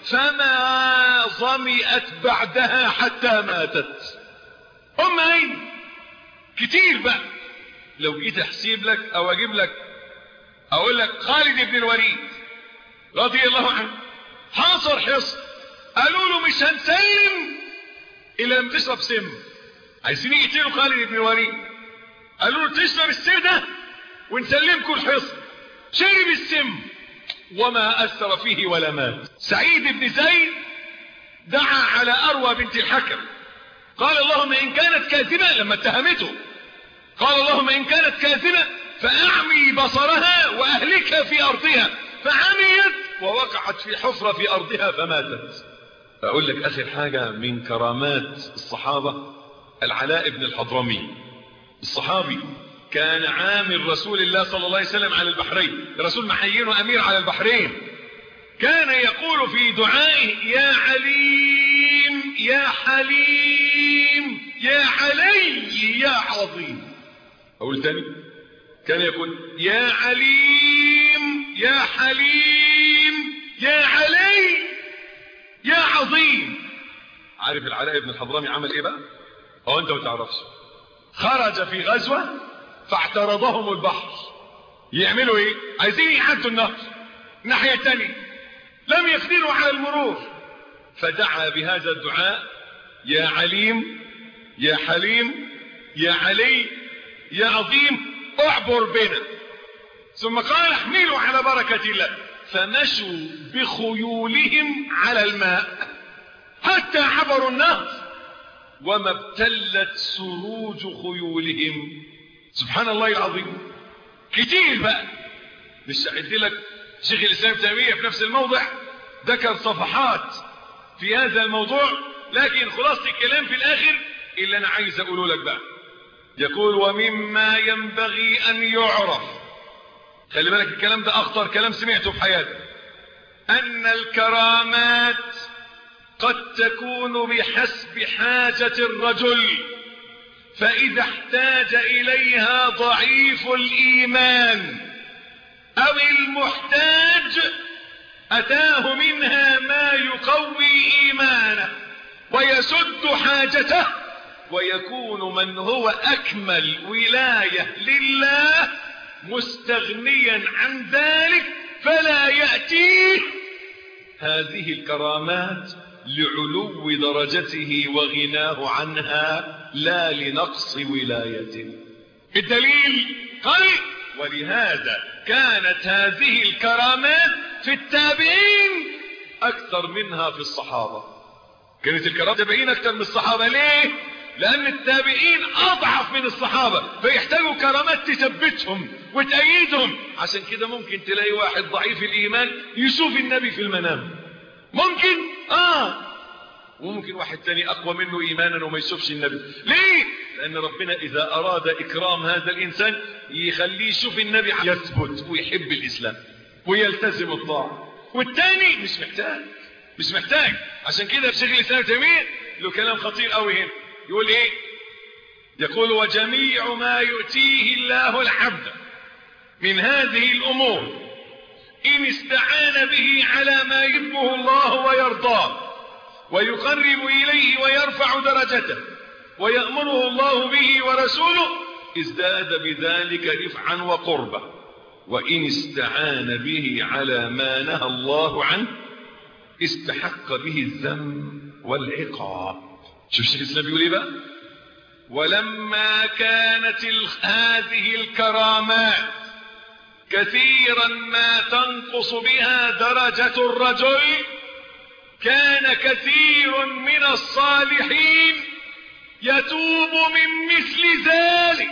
فما ظمئت بعدها حتى ماتت. أم أين كتير بقى. لو جيت احسيب لك او اجيب لك اقول لك خالد بن الوليد رضي الله عنه حاصر حصن، قالوا له مش هنسلم الا لما تشرب سم. عايزين يقتلوا خالد بن الوليد، قالوا له تشرب السم ده ونسلمكم الحصن. شرب السم وما اثر فيه ولا مات. سعيد بن زيد دعا على اروى بنت الحكم، قال اللهم ان كانت كاذبة، لما اتهمته قال اللهم إن كانت كاذبة فأعمي بصرها وأهلكها في أرضها، فعميت ووقعت في حفرة في أرضها فماتت. أقول لك آخر حاجة من كرامات الصحابة، العلاء بن الحضرمي الصحابي كان عامل رسول الله صلى الله عليه وسلم على البحرين، الرسول محيينه أمير على البحرين، كان يقول في دعائه يا عليم يا حليم يا علي يا عظيم. أقول تاني، كان يقول يا عليم يا حليم يا علي يا عظيم. عارف العلاء بن الحضرمي عمل ايه بقى؟ هو انت ما تعرفش. خرج في غزوة فاعترضهم البحر، يعملوا ايه؟ عايزين يعدوا النهر الناحية التانية، لم يقدروا على المرور، فدعا بهذا الدعاء يا عليم يا حليم يا علي يا عظيم اعبر بنا. ثم قال احملوا على بركة الله، فمشوا بخيولهم على الماء حتى عبروا النهر وما ابتلت سروج خيولهم. سبحان الله العظيم. كتير بقى مش هعد لك. شيخ الاسلام تيمية في نفس الموضع ذكر صفحات في هذا الموضوع، لكن خلاصة الكلام في الاخر اللي انا عايز اقوله لك بقى، يقول ومما ينبغي ان يعرف، خلي بالك الكلام ده اخطر كلام سمعته في حياتي، ان الكرامات قد تكون بحسب حاجة الرجل، فاذا احتاج اليها ضعيف الايمان او المحتاج اتاه منها ما يقوي ايمانه ويسد حاجته، ويكون من هو اكمل ولاية لله مستغنيا عن ذلك فلا يأتيه هذه الكرامات لعلو درجته وغناه عنها لا لنقص ولايته. الدليل قال ولهذا كانت هذه الكرامات في التابعين اكثر منها في الصحابة. كانت الكرامات التابعين اكثر من الصحابة. ليه؟ لان التابعين اضعف من الصحابة فيحتاجوا كرامات تثبتهم وتأيدهم. عشان كده ممكن تلاقي واحد ضعيف الايمان يشوف النبي في المنام، ممكن اه وممكن واحد تاني اقوى منه ايمانا وما يشوفش النبي. ليه؟ لان ربنا اذا اراد اكرام هذا الانسان يخليه يشوف النبي يثبت ويحب الاسلام. ويلتزم الطاعة، والتاني مش محتاج مش محتاج عشان كده في شيخ الإسلام ابن تيمية له كلام خطير قوي هنا، يقول ايه؟ يقول وجميع ما يؤتيه الله العبد من هذه الأمور إن استعان به على ما يحبه الله ويرضاه ويقرب إليه ويرفع درجته ويأمره الله به ورسوله ازداد بذلك رفعا وقربا، وإن استعان به على ما نهى الله عنه استحق به الذم والعقاب. شوف الشيخ الإسلام بيقول ايه بقى؟ ولما كانت هذه الكرامات كثيرا ما تنقص بها درجة الرجل كان كثير من الصالحين يتوب من مثل ذلك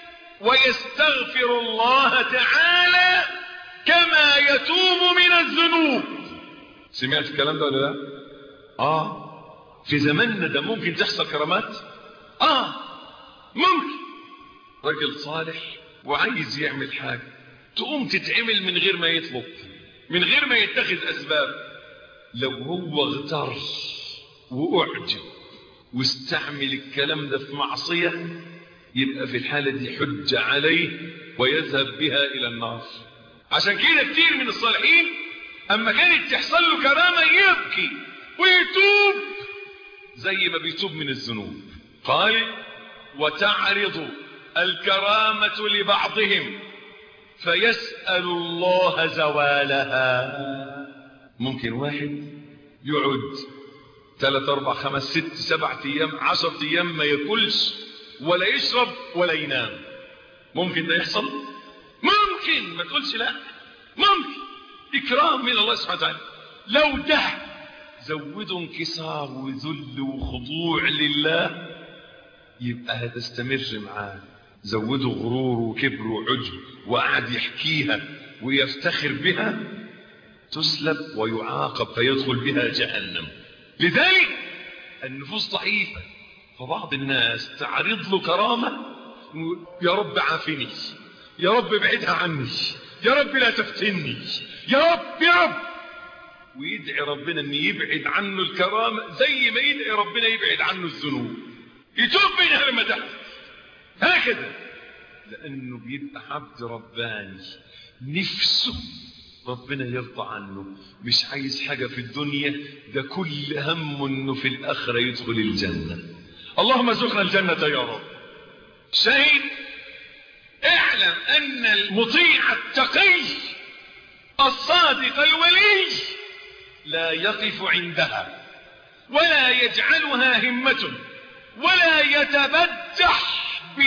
ويستغفر الله تعالى كما يتوب من الذنوب. سمعت الكلام ده ولا لا؟ اه في زماننا ده ممكن تحصل كرامات. اه ممكن رجل صالح وعايز يعمل حاجة تقوم تتعمل من غير ما يطلب، من غير ما يتخذ اسباب. لو هو اغتر واعجب واستعمل الكلام ده في معصية يبقى في الحالة دي حجة عليه ويذهب بها الى النار. عشان كده كتير من الصالحين اما كانت تحصل له كرامة يبكي ويتوب زي ما بيتوب من الذنوب. قال وتعرض الكرامة لبعضهم فيسأل الله زوالها. ممكن واحد يقعد ثلاث اربع خمس ست سبع ايام عشر ايام ما ياكلش ولا يشرب ولا ينام. ممكن ده يحصل؟ ممكن، ما تقولش لا، ممكن. اكرام من الله سبحانه وتعالى. لو ده زودوا انكسار وذل وخضوع لله يبقى هتستمر معاه. زودوا غرور وكبر وعجب وقعد يحكيها ويفتخر بها تسلب ويعاقب فيدخل بها جهنم. لذلك النفوس ضعيفة، فبعض الناس تعرض له كرامة يا رب عافني، يا رب ابعدها عني، يا رب لا تفتني، يا رب يا رب، ويدعي ربنا ان يبعد عنه الكرامة زي ما يدعي ربنا يبعد عنه الذنوب. يتوب منها لما تحدث هكذا، لانه بيبقى عبد رباني نفسه ربنا يرضى عنه، مش عايز حاجة في الدنيا، ده كل همه انه في الاخرة يدخل الجنة. اللهم ارزقنا الجنة يا رب. شاهد اعلم ان المطيع التقي الصادق الولي لا يقف عندها ولا يجعلها همة ولا يتبجح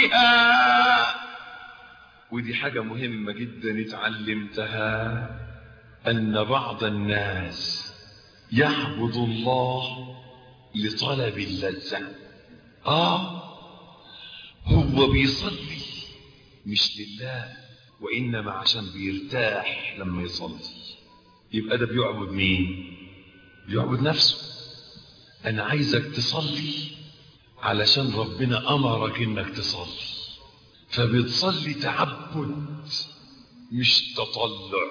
بها. ودي حاجة مهمة جدا اتعلمتها، ان بعض الناس يعبد الله لطلب اللذة. اه هو بيصلي مش لله وانما عشان بيرتاح لما يصلي. يبقى ده بيعبد مين؟ بيعبد نفسه. انا عايزك تصلي علشان ربنا امرك انك تصلي، فبتصلي تعبد مش تطلع.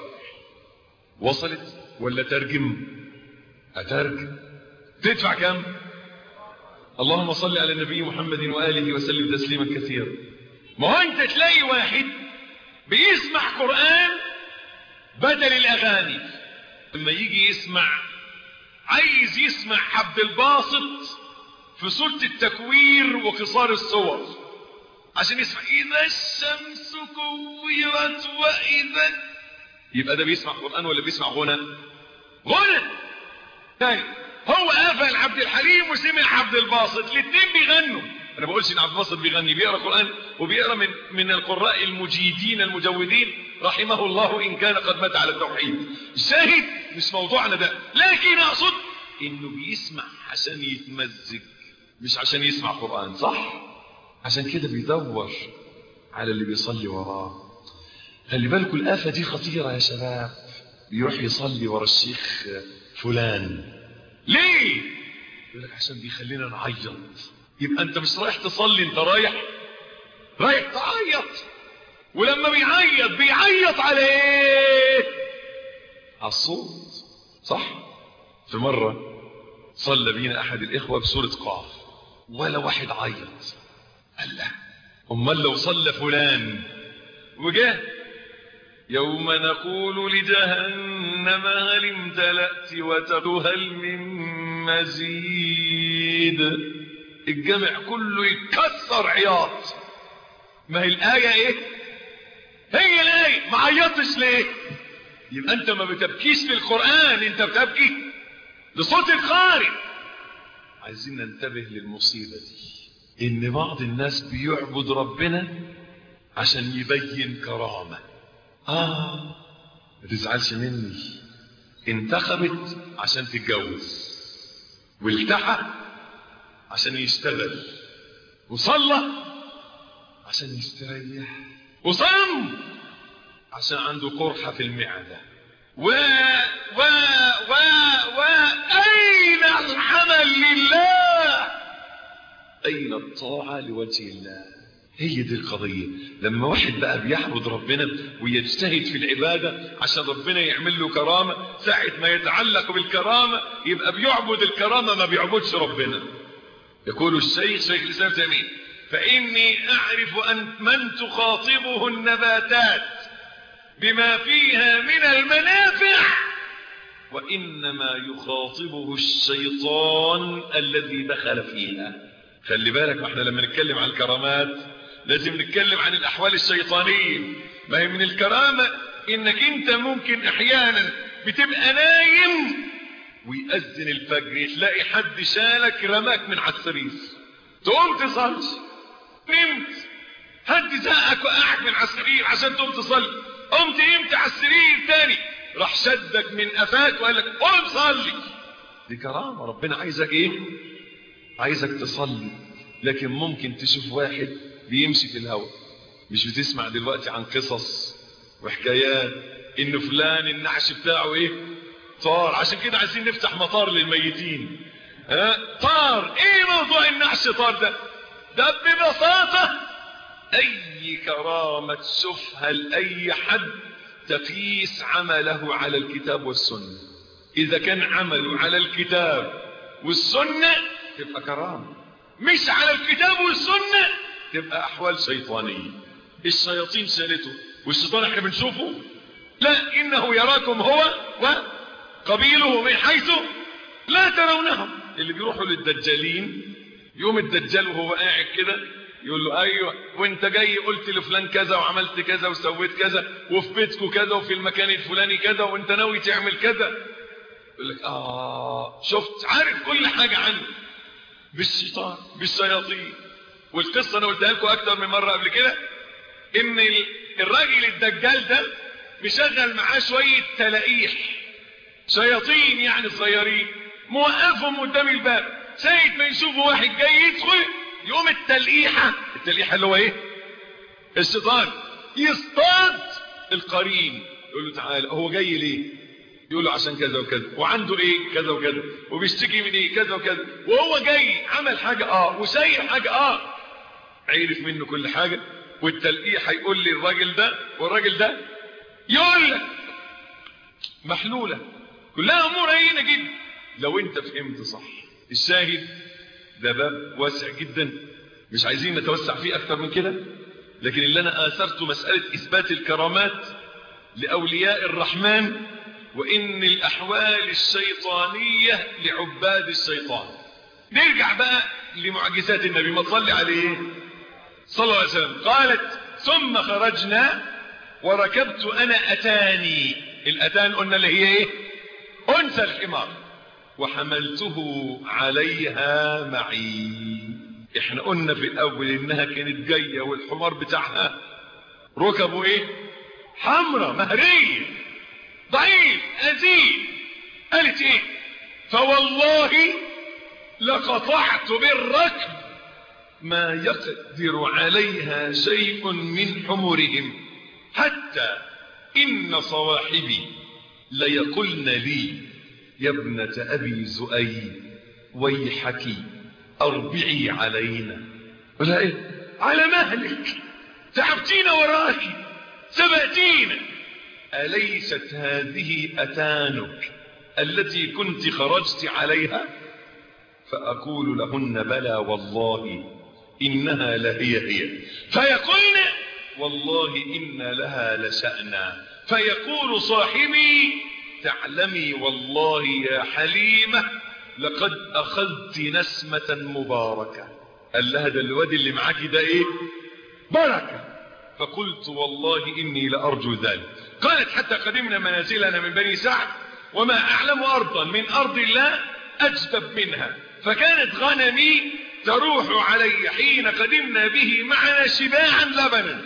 وصلت ولا ترجم؟ اترجم. تدفع كم؟ اللهم صل على النبي محمد وآله وسلم تسليما كثيرا. ما هو انت تلاقي واحد بيسمع قرآن بدل الاغاني، لما يجي يسمع عايز يسمع عبد الباسط في سورة التكوير وقصار الصور عشان يسمع إذا الشمس كورت وإذا. يبقى ده بيسمع قرآن ولا بيسمع غنى؟ غنى. طيب هو قفل عبد الحليم وسمع عبد الباسط، الاثنين بيغنوا. انا بقولش ان عبد الباسط بيغني، بيقرا قرآن وبيقرا من من القراء المجيدين المجودين رحمه الله ان كان قد مات على التوحيد. الشاهد مش موضوعنا ده، لكن اقصد انه بيسمع عشان يتمزج مش عشان يسمع قرآن. صح؟ عشان كده بيدور على اللي بيصلي وراه. خلي بالكم الآفة دي خطيرة يا شباب. بيروح يصلي ورا الشيخ فلان ليه؟ يقول لك عشان بيخلينا نعيط. يبقى انت مش رايح تصلي، انت رايح رايح تعيط. ولما بيعيط بيعيط على ايه؟ على الصوت. صح؟ في مرة صلى بينا احد الاخوة بسورة قاف ولا واحد عيط. قال لا امال لو صلى فلان وجاه يوم نقول لجهنم هل امتلأت وتقول هل من مزيد، الجامع كله يتكسر عياط. ما هي الآية ايه؟ هي الآية. ما عيطتش ليه؟ يبقى انت ما بتبكيش للقرآن، انت بتبكي لصوت القارئ. عايزين ننتبه للمصيبة دي، ان بعض الناس بيعبد ربنا عشان يبين كرامة. اه ما تزعلش مني، انتخبت عشان تتجوز، والتحى عشان يشتغل، وصلى عشان يستريح، وصام عشان عنده قرحة في المعدة، و و و و أين العمل لله؟ أين الطاعة لوجه الله؟ هي دي القضية. لما واحد بقى بيعبد ربنا ويجتهد في العبادة عشان ربنا يعمل له كرامة، ساعة ما يتعلق بالكرامة يبقى بيعبد الكرامة، ما بيعبدش ربنا. يقول الشيخ شيخ الإسلام تيمية: فإني أعرف أن من تخاطبه النباتات بما فيها من المنافع، وإنما يخاطبه الشيطان الذي دخل فيها. خلي بالك، احنا لما نتكلم عن الكرامات لازم نتكلم عن الأحوال الشيطانية. ما هي من الكرامة إنك أنت ممكن أحيانا بتبقى نايم ويأذن الفجر، تلاقي حد شالك رماك من على السرير، تقوم تصلي. نمت، حد زقك وقعك من على السرير عشان تقوم تصلي، قمت قمت على السرير تاني راح شدك من قفاك وقال لك قوم صلي. دي كرامة. ربنا عايزك ايه؟ عايزك تصلي. لكن ممكن تشوف واحد بيمشي في الهواء. مش بتسمع دلوقتي عن قصص وحكايات ان فلان النعش بتاعه ايه؟ طار. عشان كده عايزين نفتح مطار للميتين. ها؟ طار. ايه موضوع النعش طار ده؟ ده ببساطة اي كرامة تشوفها لأي حد تقيس عمله على الكتاب والسنة. اذا كان عمله على الكتاب والسنة تبقى كرامة، مش على الكتاب والسنة تبقى احوال شيطانية. الشياطين شالته، والشيطان احنا بنشوفه؟ لا، انه يراكم هو وقبيله من حيث لا ترونهم. اللي بيروحوا للدجالين يوم الدجال وهو قاعد كده يقول له ايوه وانت جاي قلت لفلان كذا وعملت كذا وسويت كذا وفي بيتكو كذا وفي المكان الفلاني كذا وانت ناوي تعمل كذا. يقول لك اه شفت، عارف كل حاجة عنه. بالشيطان بالشياطين. والقصة انا قلتها لكم اكتر من مرة قبل كده، ان الراجل الدجال ده مشغل معاه شوية تلقيح شياطين يعني صغيرين، موقفهم قدام الباب، ساعة ما يشوفوا واحد جاي يدخل يقوم التلقيحة التلقيحة اللي هو ايه؟ الشيطان يصطاد القرين. يقول له تعالى، هو جاي ليه؟ يقول له عشان كذا وكذا، وعنده ايه كذا وكذا، وبيشتكي من ايه كذا وكذا، وهو جاي عمل حاجة اه وساير حاجة اه، عرف منه كل حاجة. والتلقيح هيقول لي الراجل ده والراجل ده يقول لك محلولة، كلها امور هينة جدا لو انت فهمت صح. الشاهد ده باب واسع جدا، مش عايزين نتوسع فيه اكتر من كده، لكن اللي انا اثرته مسألة اثبات الكرامات لاولياء الرحمن، وان الاحوال الشيطانية لعباد الشيطان. نرجع بقى لمعجزات النبي، ما تصلي عليه صلى الله عليه وسلم. قالت ثم خرجنا وركبت انا اتاني. الاتان قلنا اللي هي ايه؟ انثى الحمار، وحملته عليها معي. احنا قلنا في الاول انها كانت جاية والحمار بتاعها ركبه ايه؟ حمرة مهرية ضعيف أزيل. قالت ايه؟ فوالله لقطعت بالركب ما يقدر عليها شيء من حمرهم، حتى إن صواحبي ليقلن لي يا ابنة أبي زؤيد ويحك أربعي علينا. ولا إيه؟ على مهلك، تعبتينا وراكي، سبقتينا، أليست هذه أتانك التي كنت خرجت عليها؟ فأقول لهن بلى والله إنها لهي هي. فيقولن والله إن لها لشأنا. فيقول صاحبي تعلمي والله يا حليمة لقد أخذت نسمة مباركة. قال لها ده الواد اللي معاكي ده ايه؟ بركة. فقلت والله إني لأرجو ذلك. قالت حتى قدمنا منازلنا من بني سعد وما أعلم أرضا من أرض الله أجدب منها، فكانت غنمي تروح علي حين قدمنا به معنا شباعا لبنا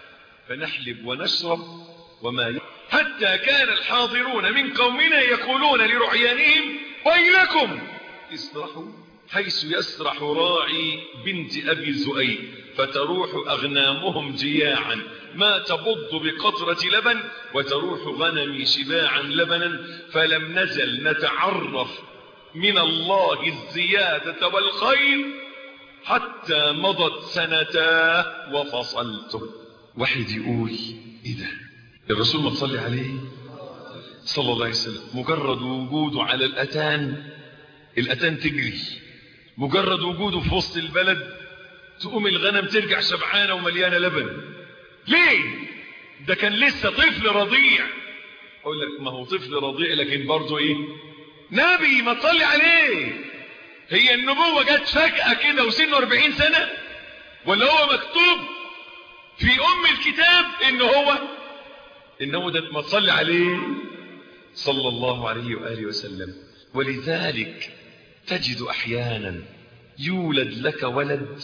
فنحلب ونشرب وما ي... حتى كان الحاضرون من قومنا يقولون لرعيانهم ويلكم اسرحوا حيث يسرح راعي بنت أبي زؤيد، فتروح أغنامهم جياعا ما تبض بقطرة لبن وتروح غنمي شباعا لبنا. فلم نزل نتعرف من الله الزيادة والخير حتى مضت سنتاه وفصلته. واحد يقول ايه ده؟ الرسول ما تصلي عليه صلى الله عليه وسلم مجرد وجوده على الأتان الأتان تجري، مجرد وجوده في وسط البلد تقوم الغنم ترجع شبعانة ومليانة لبن. ليه؟ ده كان لسه طفل رضيع. اقول لك ما هو طفل رضيع لكن برضه ايه؟ نبي ما تصلي عليه. هي النبوة جت فجأة كده وسنه أربعين سنة، ولا هو مكتوب في أم الكتاب إنه هو إنه ده ما تصلي عليه صلى الله عليه وآله وسلم. ولذلك تجد أحيانا يولد لك ولد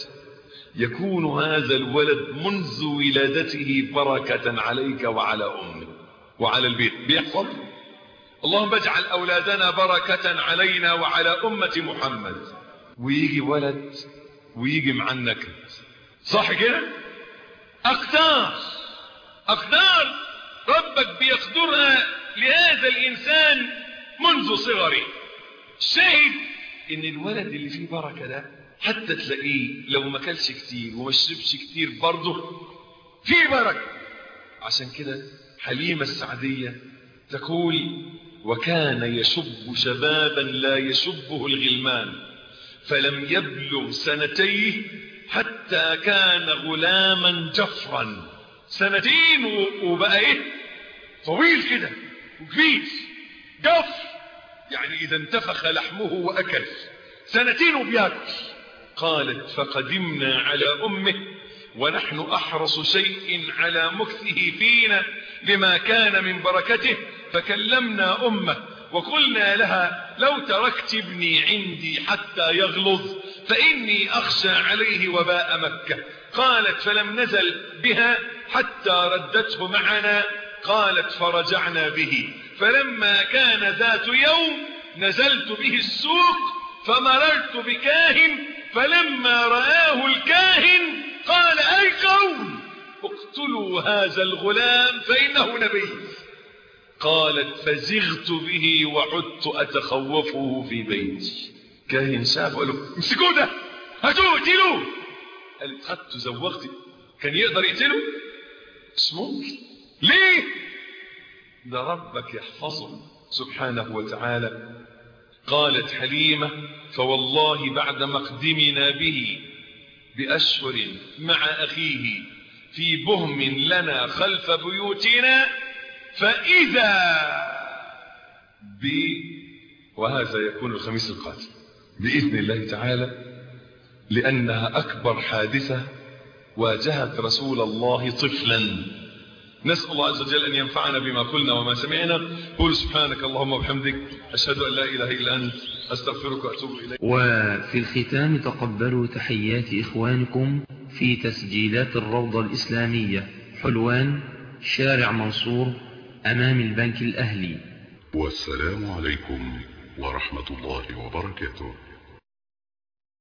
يكون هذا الولد منذ ولادته بركة عليك وعلى أمك وعلى البيت. بيحصل. اللهم اجعل أولادنا بركة علينا وعلى أمة محمد. ويجي ولد ويجي مع النكد، صح كده؟ أقدار أقدار ربك بيقدرها لهذا الإنسان منذ صغره. شاهد إن الولد اللي فيه بركة ده حتى تلاقيه لو ما كلش كتير وما شربش كتير برضه فيه بركة. عشان كده حليمة السعدية تقول وكان يشب شبابا لا يشبه الغلمان فلم يبلغ سنتيه حتى كان غلاما جفرا. سنتين وبقى ايه؟ طويل كده وكبير. جفر يعني اذا انتفخ لحمه واكل. سنتين وبياكل. قالت فقدمنا على امه ونحن احرص شيء على مكثه فينا لما كان من بركته، فكلمنا امه وقلنا لها لو تركت ابني عندي حتى يغلظ فاني اخشى عليه وباء مكة. قالت فلم نزل بها حتى ردته معنا. قالت فرجعنا به. فلما كان ذات يوم نزلت به السوق فمررت بكاهن فلما رآه الكاهن قال اي قوم اقتلوا هذا الغلام فإنه نبي. قالت فزغت به وعدت أتخوفه في بيتي. كاهن شاف قال له امسكوه ده هاتوه اقتلوه. قالت خدت زوغت. كان يقدر يقتله؟ مش ممكن. ليه؟ ده ربك يحفظه سبحانه وتعالى. قالت حليمة فوالله بعد مقدمنا به بأشهر مع أخيه في بهم لنا خلف بيوتنا فإذا ب وهذا يكون الخميس القادم بإذن الله تعالى، لأنها أكبر حادثة واجهت رسول الله طفلا. نسأل الله عز وجل أن ينفعنا بما قلنا وما سمعنا. قل سبحانك اللهم وبحمدك أشهد أن لا إله إلا أنت أستغفرك وأتوب إليك. وفي الختام تقبلوا تحيات إخوانكم في تسجيلات الروضة الإسلامية، حلوان، شارع منصور، أمام البنك الأهلي. والسلام عليكم ورحمة الله وبركاته.